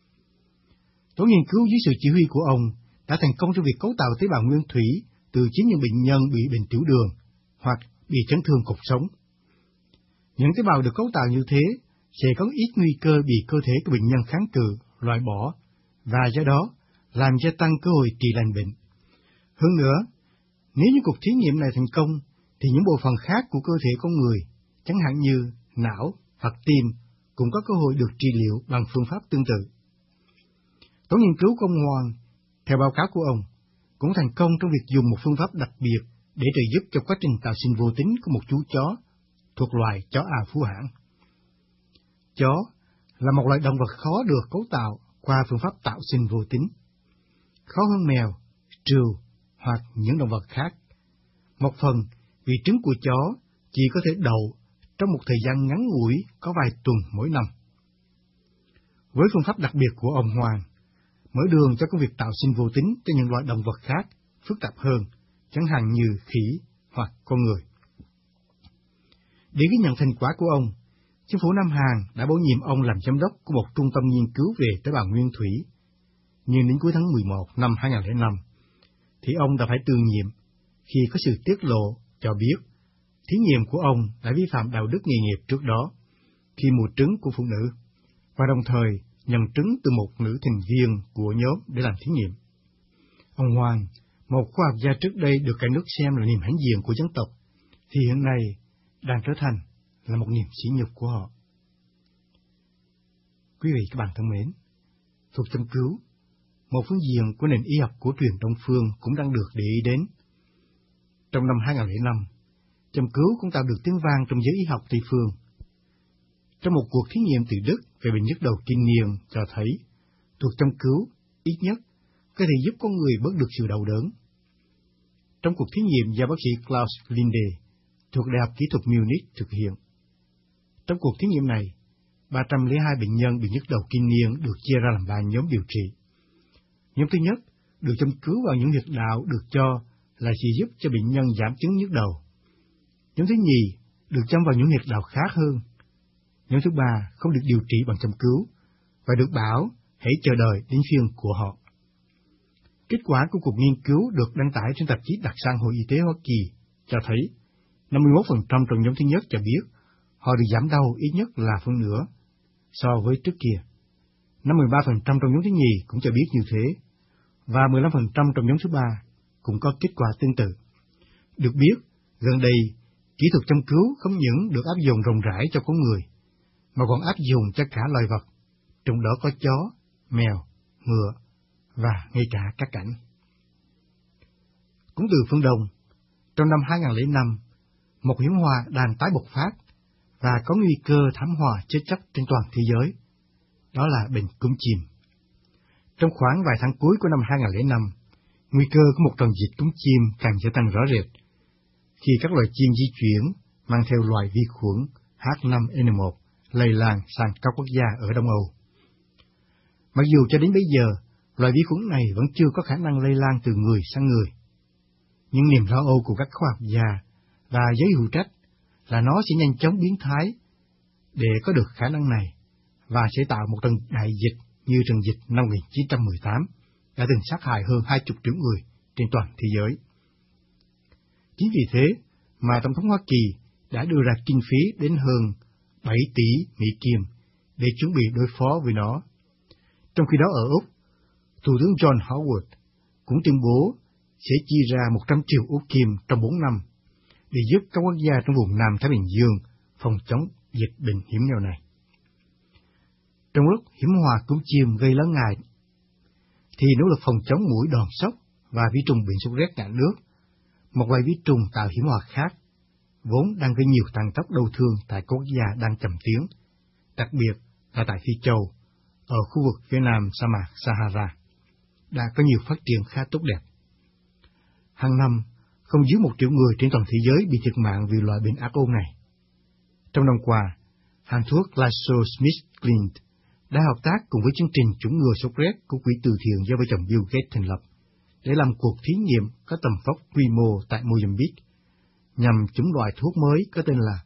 E: Tổ nghiên cứu dưới sự chỉ huy của ông đã thành công trong việc cấu tạo tế bào nguyên thủy từ chính những bệnh nhân bị bệnh tiểu đường hoặc bị chấn thương cột sống. Những tế bào được cấu tạo như thế sẽ có ít nguy cơ bị cơ thể của bệnh nhân kháng cự, loại bỏ, và do đó làm gia tăng cơ hội trị lành bệnh. Hơn nữa, nếu những cuộc thí nghiệm này thành công, thì những bộ phận khác của cơ thể con người, chẳng hạn như não hoặc tim, cũng có cơ hội được trị liệu bằng phương pháp tương tự. Tổ nghiên cứu của ông Hoàng, theo báo cáo của ông, cũng thành công trong việc dùng một phương pháp đặc biệt để trợ giúp cho quá trình tạo sinh vô tính của một chú chó thuộc loài chó Á Phú Hãn. Chó là một loại động vật khó được cấu tạo qua phương pháp tạo sinh vô tính, khó hơn mèo, trừu hoặc những động vật khác. Một phần vì trứng của chó chỉ có thể đậu trong một thời gian ngắn ngủi có vài tuần mỗi năm. Với phương pháp đặc biệt của ông Hoàng, mở đường cho công việc tạo sinh vô tính cho những loại động vật khác phức tạp hơn, chẳng hạn như khỉ hoặc con người. Để ghi nhận thành quả của ông, chính phủ Nam Hàn đã bổ nhiệm ông làm giám đốc của một trung tâm nghiên cứu về tế bào nguyên thủy. Nhưng đến cuối tháng 11 năm 2005, thì ông đã phải từ nhiệm khi có sự tiết lộ cho biết thí nghiệm của ông đã vi phạm đạo đức nghề nghiệp trước đó, khi mua trứng của phụ nữ, và đồng thời nhận trứng từ một nữ thành viên của nhóm để làm thí nghiệm. Ông Hoàng, một khoa học gia trước đây được cả nước xem là niềm hãnh diện của dân tộc, thì hiện nay đang trở thành là một niềm sỉ nhục của họ. Quý vị các bạn thân mến, thuật châm cứu, một phương diện của nền y học cổ truyền Đông phương cũng đang được để ý đến. Trong năm 2005, châm cứu cũng tạo được tiếng vang trong giới y học Tây phương. Trong một cuộc thí nghiệm từ Đức về bệnh nhức đầu kinh niên cho thấy, thuật châm cứu, ít nhất, có thể giúp con người bớt được sự đau đớn. Trong cuộc thí nghiệm do bác sĩ Klaus Linde thuộc Đại học Kỹ thuật Munich thực hiện. Trong cuộc thí nghiệm này, 302 bệnh nhân bị nhức đầu kinh niên được chia ra làm 3 nhóm điều trị. Nhóm thứ nhất được châm cứu vào những huyệt đạo được cho là chỉ giúp cho bệnh nhân giảm chứng nhức đầu. Nhóm thứ nhì được châm vào những huyệt đạo khác hơn. Nhóm thứ ba không được điều trị bằng châm cứu và được bảo hãy chờ đợi đến phiên của họ. Kết quả của cuộc nghiên cứu được đăng tải trên tạp chí đặc sản Hội Y tế Hoa Kỳ cho thấy 51% trong nhóm thứ nhất cho biết họ được giảm đau ít nhất là phân nửa so với trước kia. 53% trong nhóm thứ nhì cũng cho biết như thế, và 15% trong nhóm thứ ba cũng có kết quả tương tự. Được biết, gần đây, kỹ thuật châm cứu không những được áp dụng rộng rãi cho con người, mà còn áp dụng cho cả loài vật, trong đó có chó, mèo, ngựa và ngay cả các cảnh. Cũng từ phương Đông, trong năm 2005, một hiểm họa đang tái bộc phát và có nguy cơ thảm họa chết chóc trên toàn thế giới. Đó là bệnh cúm chim. Trong khoảng vài tháng cuối của năm 2005, nguy cơ của một trận dịch cúm chim càng gia tăng rõ rệt, khi các loài chim di chuyển mang theo loài vi khuẩn H5N1 lây lan sang các quốc gia ở Đông Âu. Mặc dù cho đến bây giờ, loài vi khuẩn này vẫn chưa có khả năng lây lan từ người sang người, nhưng niềm lo âu của các khoa học gia và giới hữu trách là nó sẽ nhanh chóng biến thái để có được khả năng này, và sẽ tạo một trận đại dịch như trận dịch năm 1918 đã từng sát hại hơn 20 triệu người trên toàn thế giới. Chính vì thế mà Tổng thống Hoa Kỳ đã đưa ra kinh phí đến hơn 7 tỷ Mỹ Kim để chuẩn bị đối phó với nó. Trong khi đó ở Úc, Thủ tướng John Howard cũng tuyên bố sẽ chi ra 100 triệu Úc Kim trong 4 năm để giúp các quốc gia trong vùng Nam Thái Bình Dương phòng chống dịch bệnh hiểm nghèo này. Trong lúc hiểm họa cúm chim gây lo ngại, thì nỗ lực phòng chống muỗi đòn sốc và vi trùng bệnh sốt rét ngã nước, một loài vi trùng tạo hiểm họa khác, vốn đang gây nhiều tàn tốc đau thương tại các quốc gia đang chậm tiến, đặc biệt là tại Phi Châu, ở khu vực phía nam sa mạc Sahara, đã có nhiều phát triển khá tốt đẹp. Hàng năm, không dưới 1 triệu người trên toàn thế giới bị thiệt mạng vì loại bệnh ác ôn này. Trong năm qua, hãng thuốc GlaxoSmithKline đã hợp tác cùng với chương trình chủng ngừa sốt rét của quỹ từ thiện do vợ chồng Bill Gates thành lập để làm cuộc thí nghiệm có tầm vóc quy mô tại Mozambique nhằm chủng loại thuốc mới có tên là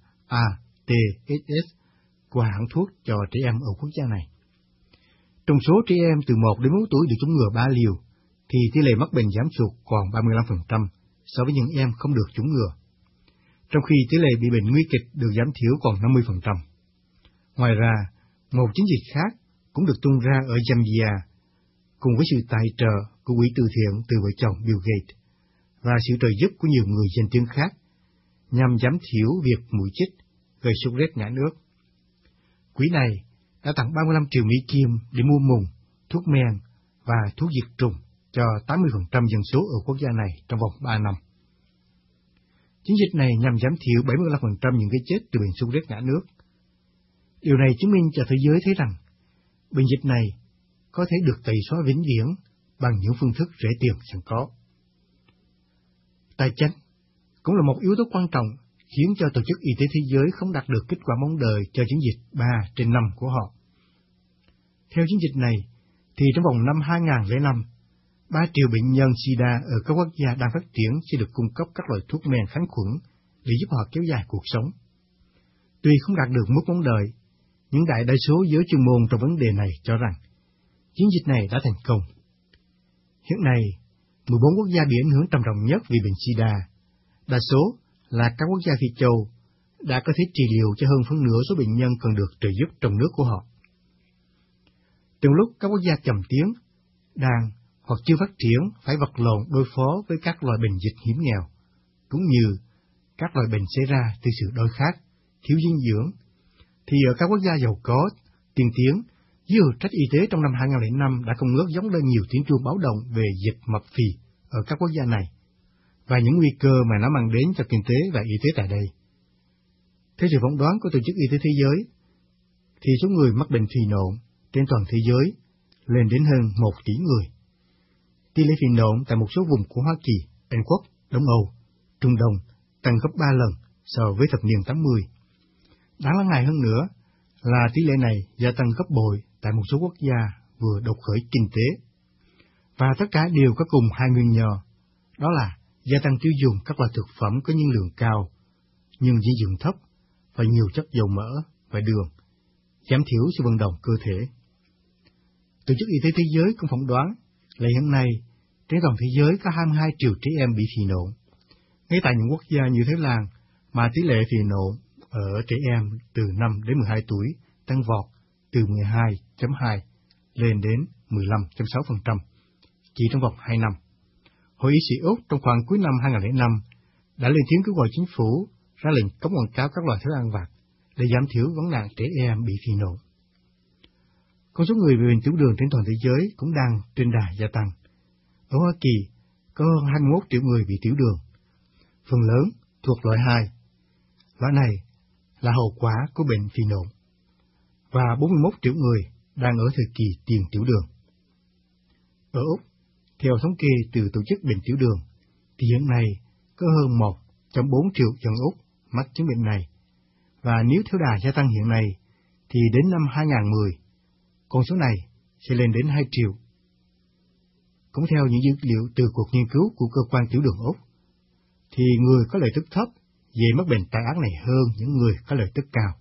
E: ATSS của hãng thuốc cho trẻ em ở quốc gia này. Trong số trẻ em từ 1 đến 4 tuổi được chủng ngừa 3 liều, thì tỷ lệ mắc bệnh giảm sụt còn 35% so với những em không được chủng ngừa, trong khi tỷ lệ bị bệnh nguy kịch được giảm thiểu còn 50%. Ngoài ra, một chiến dịch khác cũng được tung ra ở Zambia, cùng với sự tài trợ của quỹ từ thiện từ vợ chồng Bill Gates và sự trợ giúp của nhiều người danh tiếng khác, nhằm giảm thiểu việc muỗi chích gây sốt rét ngã nước. Quỹ này đã tặng 35 triệu Mỹ Kim để mua mùng, thuốc men và thuốc diệt trùng cho 80% dân số ở quốc gia này trong vòng 3 năm. Chiến dịch này nhằm giảm thiểu 75% những cái chết từ bệnh sốt rét ngã nước. Điều này chứng minh cho thế giới thấy rằng bệnh dịch này có thể được tẩy xóa vĩnh viễn bằng những phương thức rẻ tiền sẵn có. Tài chánh cũng là một yếu tố quan trọng khiến cho Tổ chức Y tế Thế giới không đạt được kết quả mong đợi cho chiến dịch 3/5 của họ. Theo chiến dịch này, thì trong vòng năm 2005, 3 triệu bệnh nhân SIDA ở các quốc gia đang phát triển sẽ được cung cấp các loại thuốc men kháng khuẩn để giúp họ kéo dài cuộc sống. Tuy không đạt được mức mong đợi, nhưng đại đa số giới chuyên môn trong vấn đề này cho rằng chiến dịch này đã thành công. Hiện nay, 14 quốc gia bị ảnh hưởng trầm trọng nhất vì bệnh sida. Đa số là các quốc gia Phi Châu đã có thể trị liệu cho hơn phân nửa số bệnh nhân cần được trợ giúp trong nước của họ. Trong lúc các quốc gia chậm tiến, đang hoặc chưa phát triển phải vật lộn đối phó với các loại bệnh dịch hiểm nghèo, cũng như các loại bệnh xảy ra từ sự đói khát, thiếu dinh dưỡng, thì ở các quốc gia giàu có, tiên tiến, dưới hiệu trách y tế trong năm 2005 đã không ngớt gióng lên nhiều tiếng chuông báo động về dịch mập phì ở các quốc gia này, và những nguy cơ mà nó mang đến cho kinh tế và y tế tại đây. Theo sự phỏng đoán của Tổ chức Y tế Thế giới, thì số người mắc bệnh phì nộn trên toàn thế giới lên đến hơn 1 tỷ người. Tỷ lệ phì nộn tại một số vùng của Hoa Kỳ, Anh Quốc, Đông Âu, Trung Đông tăng gấp 3 lần so với thập niên 80. Đáng lo ngại hơn nữa là tỷ lệ này gia tăng gấp bội tại một số quốc gia vừa đột khởi kinh tế. Và tất cả đều có cùng hai nguyên nhân, đó là gia tăng tiêu dùng các loại thực phẩm có nhiên lượng cao, nhưng dinh dưỡng thấp và nhiều chất dầu mỡ và đường, giảm thiểu sự vận động cơ thể. Tổ chức Y tế Thế giới cũng phỏng đoán là hiện nay trên toàn thế giới có 22 triệu trẻ em bị phì nộn. Ngay tại những quốc gia như Thái Lan mà tỷ lệ phì nộn ở trẻ em từ 5 đến 12 tuổi tăng vọt từ 12.2 lên đến 15.6% chỉ trong vòng 2 năm. Hội y sĩ Úc trong khoảng cuối năm 2005 đã lên tiếng kêu gọi chính phủ ra lệnh cấm quảng cáo các loại thức ăn vặt để giảm thiểu vấn nạn trẻ em bị phì nộn. Con số người bị bệnh tiểu đường trên toàn thế giới cũng đang trên đà gia tăng. Ở Hoa Kỳ có hơn 21 triệu người bị tiểu đường, phần lớn thuộc loại 2. Loại này là hậu quả của bệnh phì nộn, và 41 triệu người đang ở thời kỳ tiền tiểu đường. Ở Úc, theo thống kê từ Tổ chức Bệnh Tiểu đường, thì hiện nay có hơn 1.4 triệu dân Úc mắc chứng bệnh này, và nếu theo đà gia tăng hiện nay, thì đến năm 2010, con số này sẽ lên đến 2 triệu. Cũng theo những dữ liệu từ cuộc nghiên cứu của Cơ quan Tiểu đường Úc, thì người có lợi tức thấp dễ mắc bệnh tai ác này hơn những người có lợi tức cao.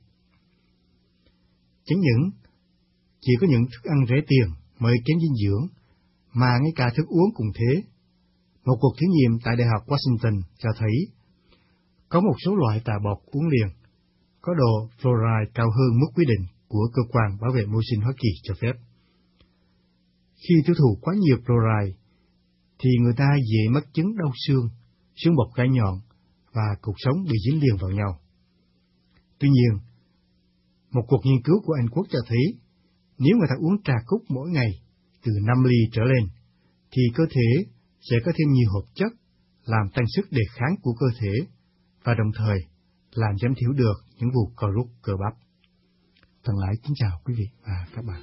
E: Chẳng những chỉ có những thức ăn rẻ tiền mới kém dinh dưỡng, mà ngay cả thức uống cũng thế. Một cuộc thí nghiệm tại Đại học Washington cho thấy có một số loại tà bột uống liền có độ fluoride cao hơn mức quy định của Cơ quan Bảo vệ môi sinh Hoa Kỳ cho phép. Khi tiêu thụ quá nhiều fluoride, thì người ta dễ mắc chứng đau xương, xương bột gãy nhọn và cột sống bị dính liền vào nhau. Tuy nhiên, một cuộc nghiên cứu của Anh Quốc cho thấy nếu người ta uống trà cúc mỗi ngày từ 5 ly trở lên, thì cơ thể sẽ có thêm nhiều hợp chất làm tăng sức đề kháng của cơ thể và đồng thời làm giảm thiểu được những vụ co rút cơ bắp. Thân ái kính chào quý vị và các bạn.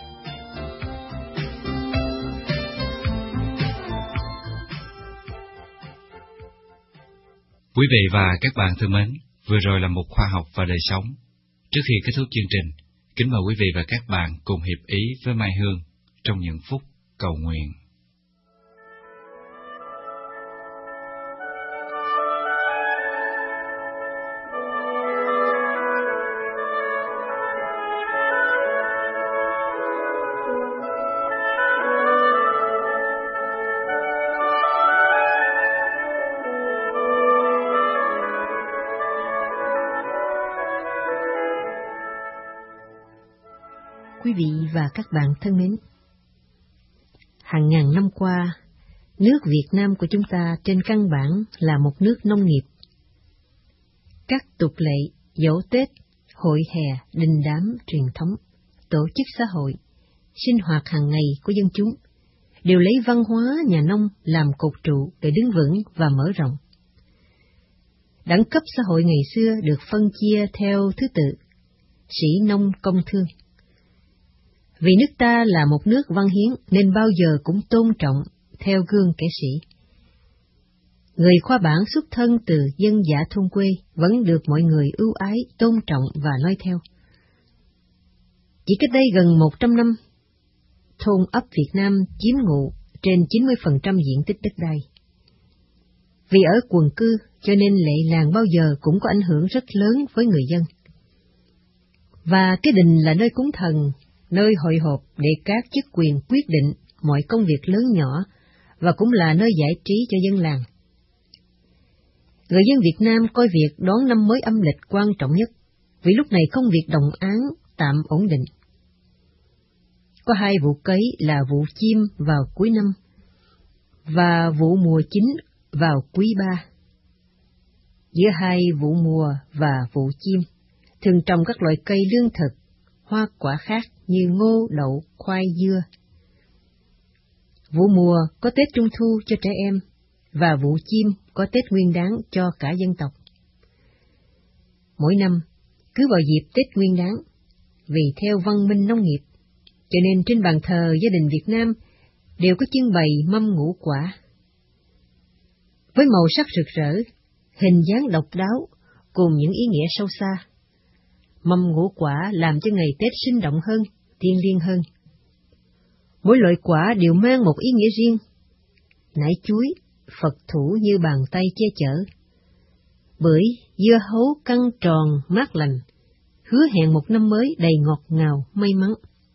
A: Quý vị và các bạn thân mến, vừa rồi là một khoa học và đời sống. Trước khi kết thúc chương trình, kính mời quý vị và các bạn cùng hiệp ý với Mai Hương trong những phút cầu nguyện.
C: Quý vị và các bạn thân mến, hàng ngàn năm qua, nước Việt Nam của chúng ta trên căn bản là một nước nông nghiệp. Các tục lệ, giỗ Tết, hội hè, đình đám truyền thống, tổ chức xã hội, sinh hoạt hàng ngày của dân chúng đều lấy văn hóa nhà nông làm cột trụ để đứng vững và mở rộng. Đẳng cấp xã hội ngày xưa được phân chia theo thứ tự: sĩ nông công thương. Vì nước ta là một nước văn hiến nên bao giờ cũng tôn trọng theo gương kẻ sĩ. Người khoa bản xuất thân từ dân dã thôn quê vẫn được mọi người ưu ái, tôn trọng và noi theo. Chỉ cách đây gần 100 năm, thôn ấp Việt Nam chiếm ngụ trên 90% diện tích đất đai. Vì ở quần cư cho nên lệ làng bao giờ cũng có ảnh hưởng rất lớn với người dân. Và cái đình là nơi cúng thần, nơi hội họp để các chức quyền quyết định mọi công việc lớn nhỏ và cũng là nơi giải trí cho dân làng. Người dân Việt Nam coi việc đón năm mới âm lịch quan trọng nhất, vì lúc này công việc đồng áng tạm ổn định. Có 2 vụ cấy là vụ chiêm vào cuối năm, và vụ mùa chính vào quý 3. Giữa 2 vụ mùa và vụ chiêm, thường trồng các loại cây lương thực, hoa quả khác như ngô, đậu, khoai, dưa. Vụ mùa có Tết Trung Thu cho trẻ em, và vụ chiêm có Tết Nguyên Đán cho cả dân tộc. Mỗi năm, cứ vào dịp Tết Nguyên Đán, vì theo văn minh nông nghiệp, cho nên trên bàn thờ gia đình Việt Nam đều có trưng bày mâm ngũ quả. Với màu sắc rực rỡ, hình dáng độc đáo, cùng những ý nghĩa sâu xa, mâm ngũ quả làm cho ngày Tết sinh động hơn, thiêng liêng hơn. Mỗi loại quả đều mang một ý nghĩa riêng. Nải chuối, Phật thủ như bàn tay che chở. Bưởi, dưa hấu căng tròn, mát lành, hứa hẹn một năm mới đầy ngọt ngào, may mắn.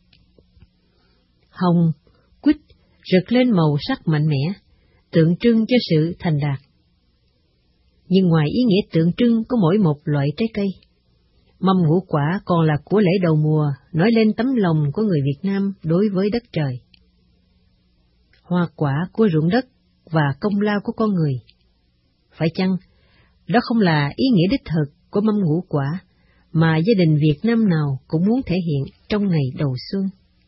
C: Hồng, quýt rực lên màu sắc mạnh mẽ, tượng trưng cho sự thành đạt. Nhưng ngoài ý nghĩa tượng trưng có mỗi một loại trái cây, mâm ngũ quả còn là của lễ đầu mùa, nói lên tấm lòng của người Việt Nam đối với đất trời. Hoa quả của ruộng đất và công lao của con người. Phải chăng, đó không là ý nghĩa đích thực của mâm ngũ quả mà gia đình Việt Nam nào cũng muốn thể hiện trong ngày đầu xuân?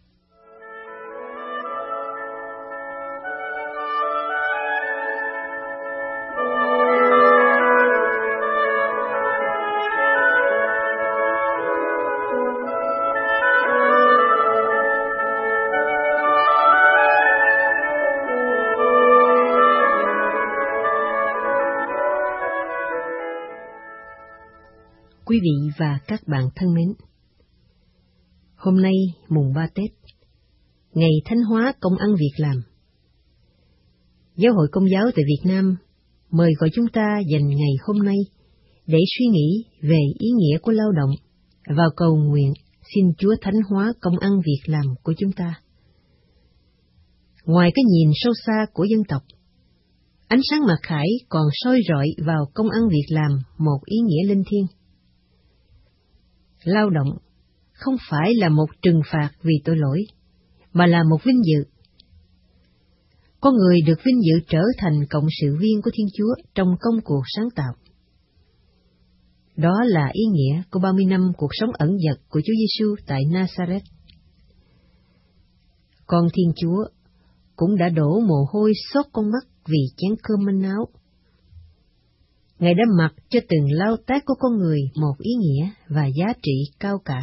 C: Quý vị và các bạn thân mến, hôm nay mùng 3 Tết, ngày thánh hóa công ăn việc làm. Giáo hội Công giáo tại Việt Nam mời gọi chúng ta dành ngày hôm nay để suy nghĩ về ý nghĩa của lao động và cầu nguyện xin Chúa thánh hóa công ăn việc làm của chúng ta. Ngoài cái nhìn sâu xa của dân tộc, ánh sáng mặc khải còn soi rọi vào công ăn việc làm một ý nghĩa linh thiêng. Lao động không phải là một trừng phạt vì tội lỗi, mà là một vinh dự. Con người được vinh dự trở thành cộng sự viên của Thiên Chúa trong công cuộc sáng tạo. Đó là ý nghĩa của 30 năm cuộc sống ẩn dật của Chúa Giêsu tại Nazareth. Con Thiên Chúa cũng đã đổ mồ hôi xót con mắt vì chén cơm manh áo. Ngài đã mặc cho từng lao tác của con người một ý nghĩa và giá trị cao cả.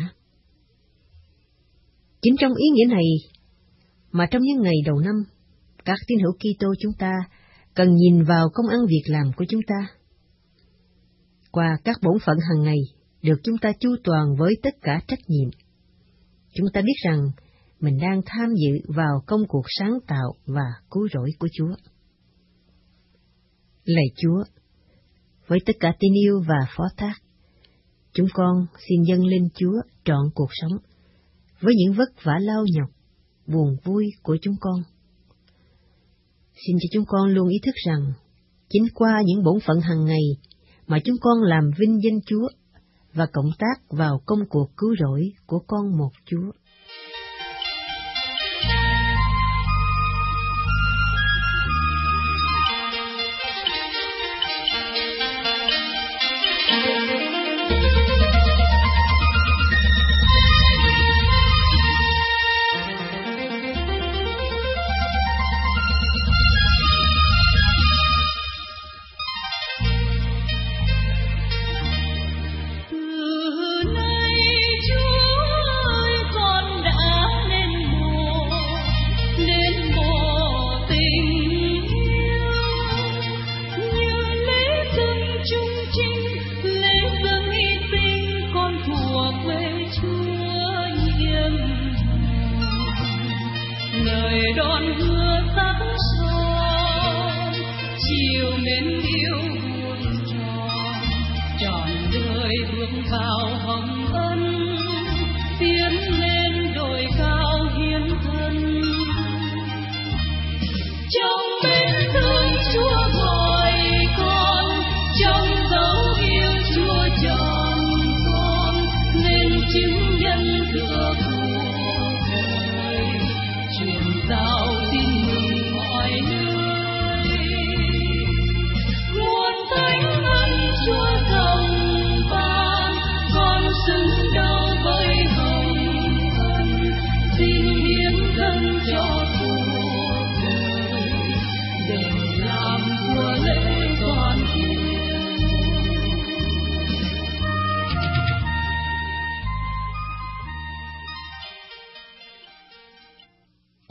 C: Chính trong ý nghĩa này mà trong những ngày đầu năm, các tín hữu Kitô chúng ta cần nhìn vào công ăn việc làm của chúng ta. Qua các bổn phận hàng ngày được chúng ta chu toàn với tất cả trách nhiệm, chúng ta biết rằng mình đang tham dự vào công cuộc sáng tạo và cứu rỗi của Chúa. Lạy Chúa, với tất cả tình yêu và phó thác, chúng con xin dâng lên Chúa trọn cuộc sống, với những vất vả lao nhọc, buồn vui của chúng con. Xin cho chúng con luôn ý thức rằng, chính qua những bổn phận hàng ngày mà chúng con làm vinh danh Chúa và cộng tác vào công cuộc cứu rỗi của con một Chúa.
D: Chúa ơi, con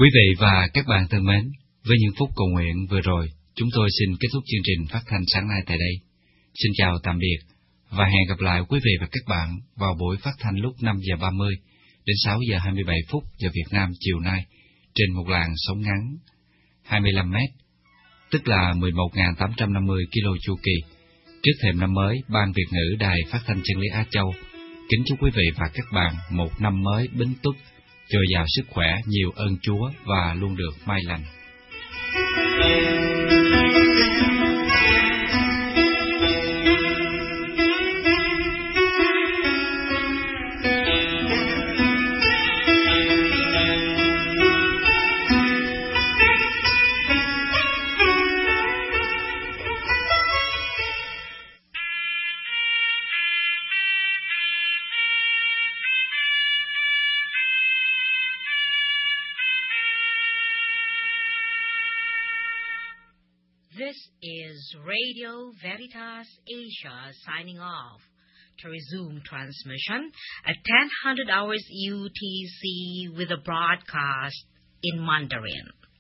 A: Quý vị và các bạn thân mến, với những phút cầu nguyện vừa rồi, chúng tôi xin kết thúc chương trình phát thanh sáng nay tại đây. Xin chào tạm biệt và hẹn gặp lại quý vị và các bạn vào buổi phát thanh lúc 5 giờ 30 đến 6 giờ 27 phút giờ Việt Nam chiều nay trên một làn sóng ngắn 25 mét, tức là 11.850 kilo chu kỳ. Trước thềm năm mới, Ban Việt ngữ Đài Phát thanh Chân lý Á Châu kính chúc quý vị và các bạn một năm mới bính tuất, dồi dào sức khỏe, nhiều ơn Chúa và luôn được may lành.
F: This is Radio Veritas Asia signing off. To resume transmission at 10:00 hours UTC with a broadcast in Mandarin.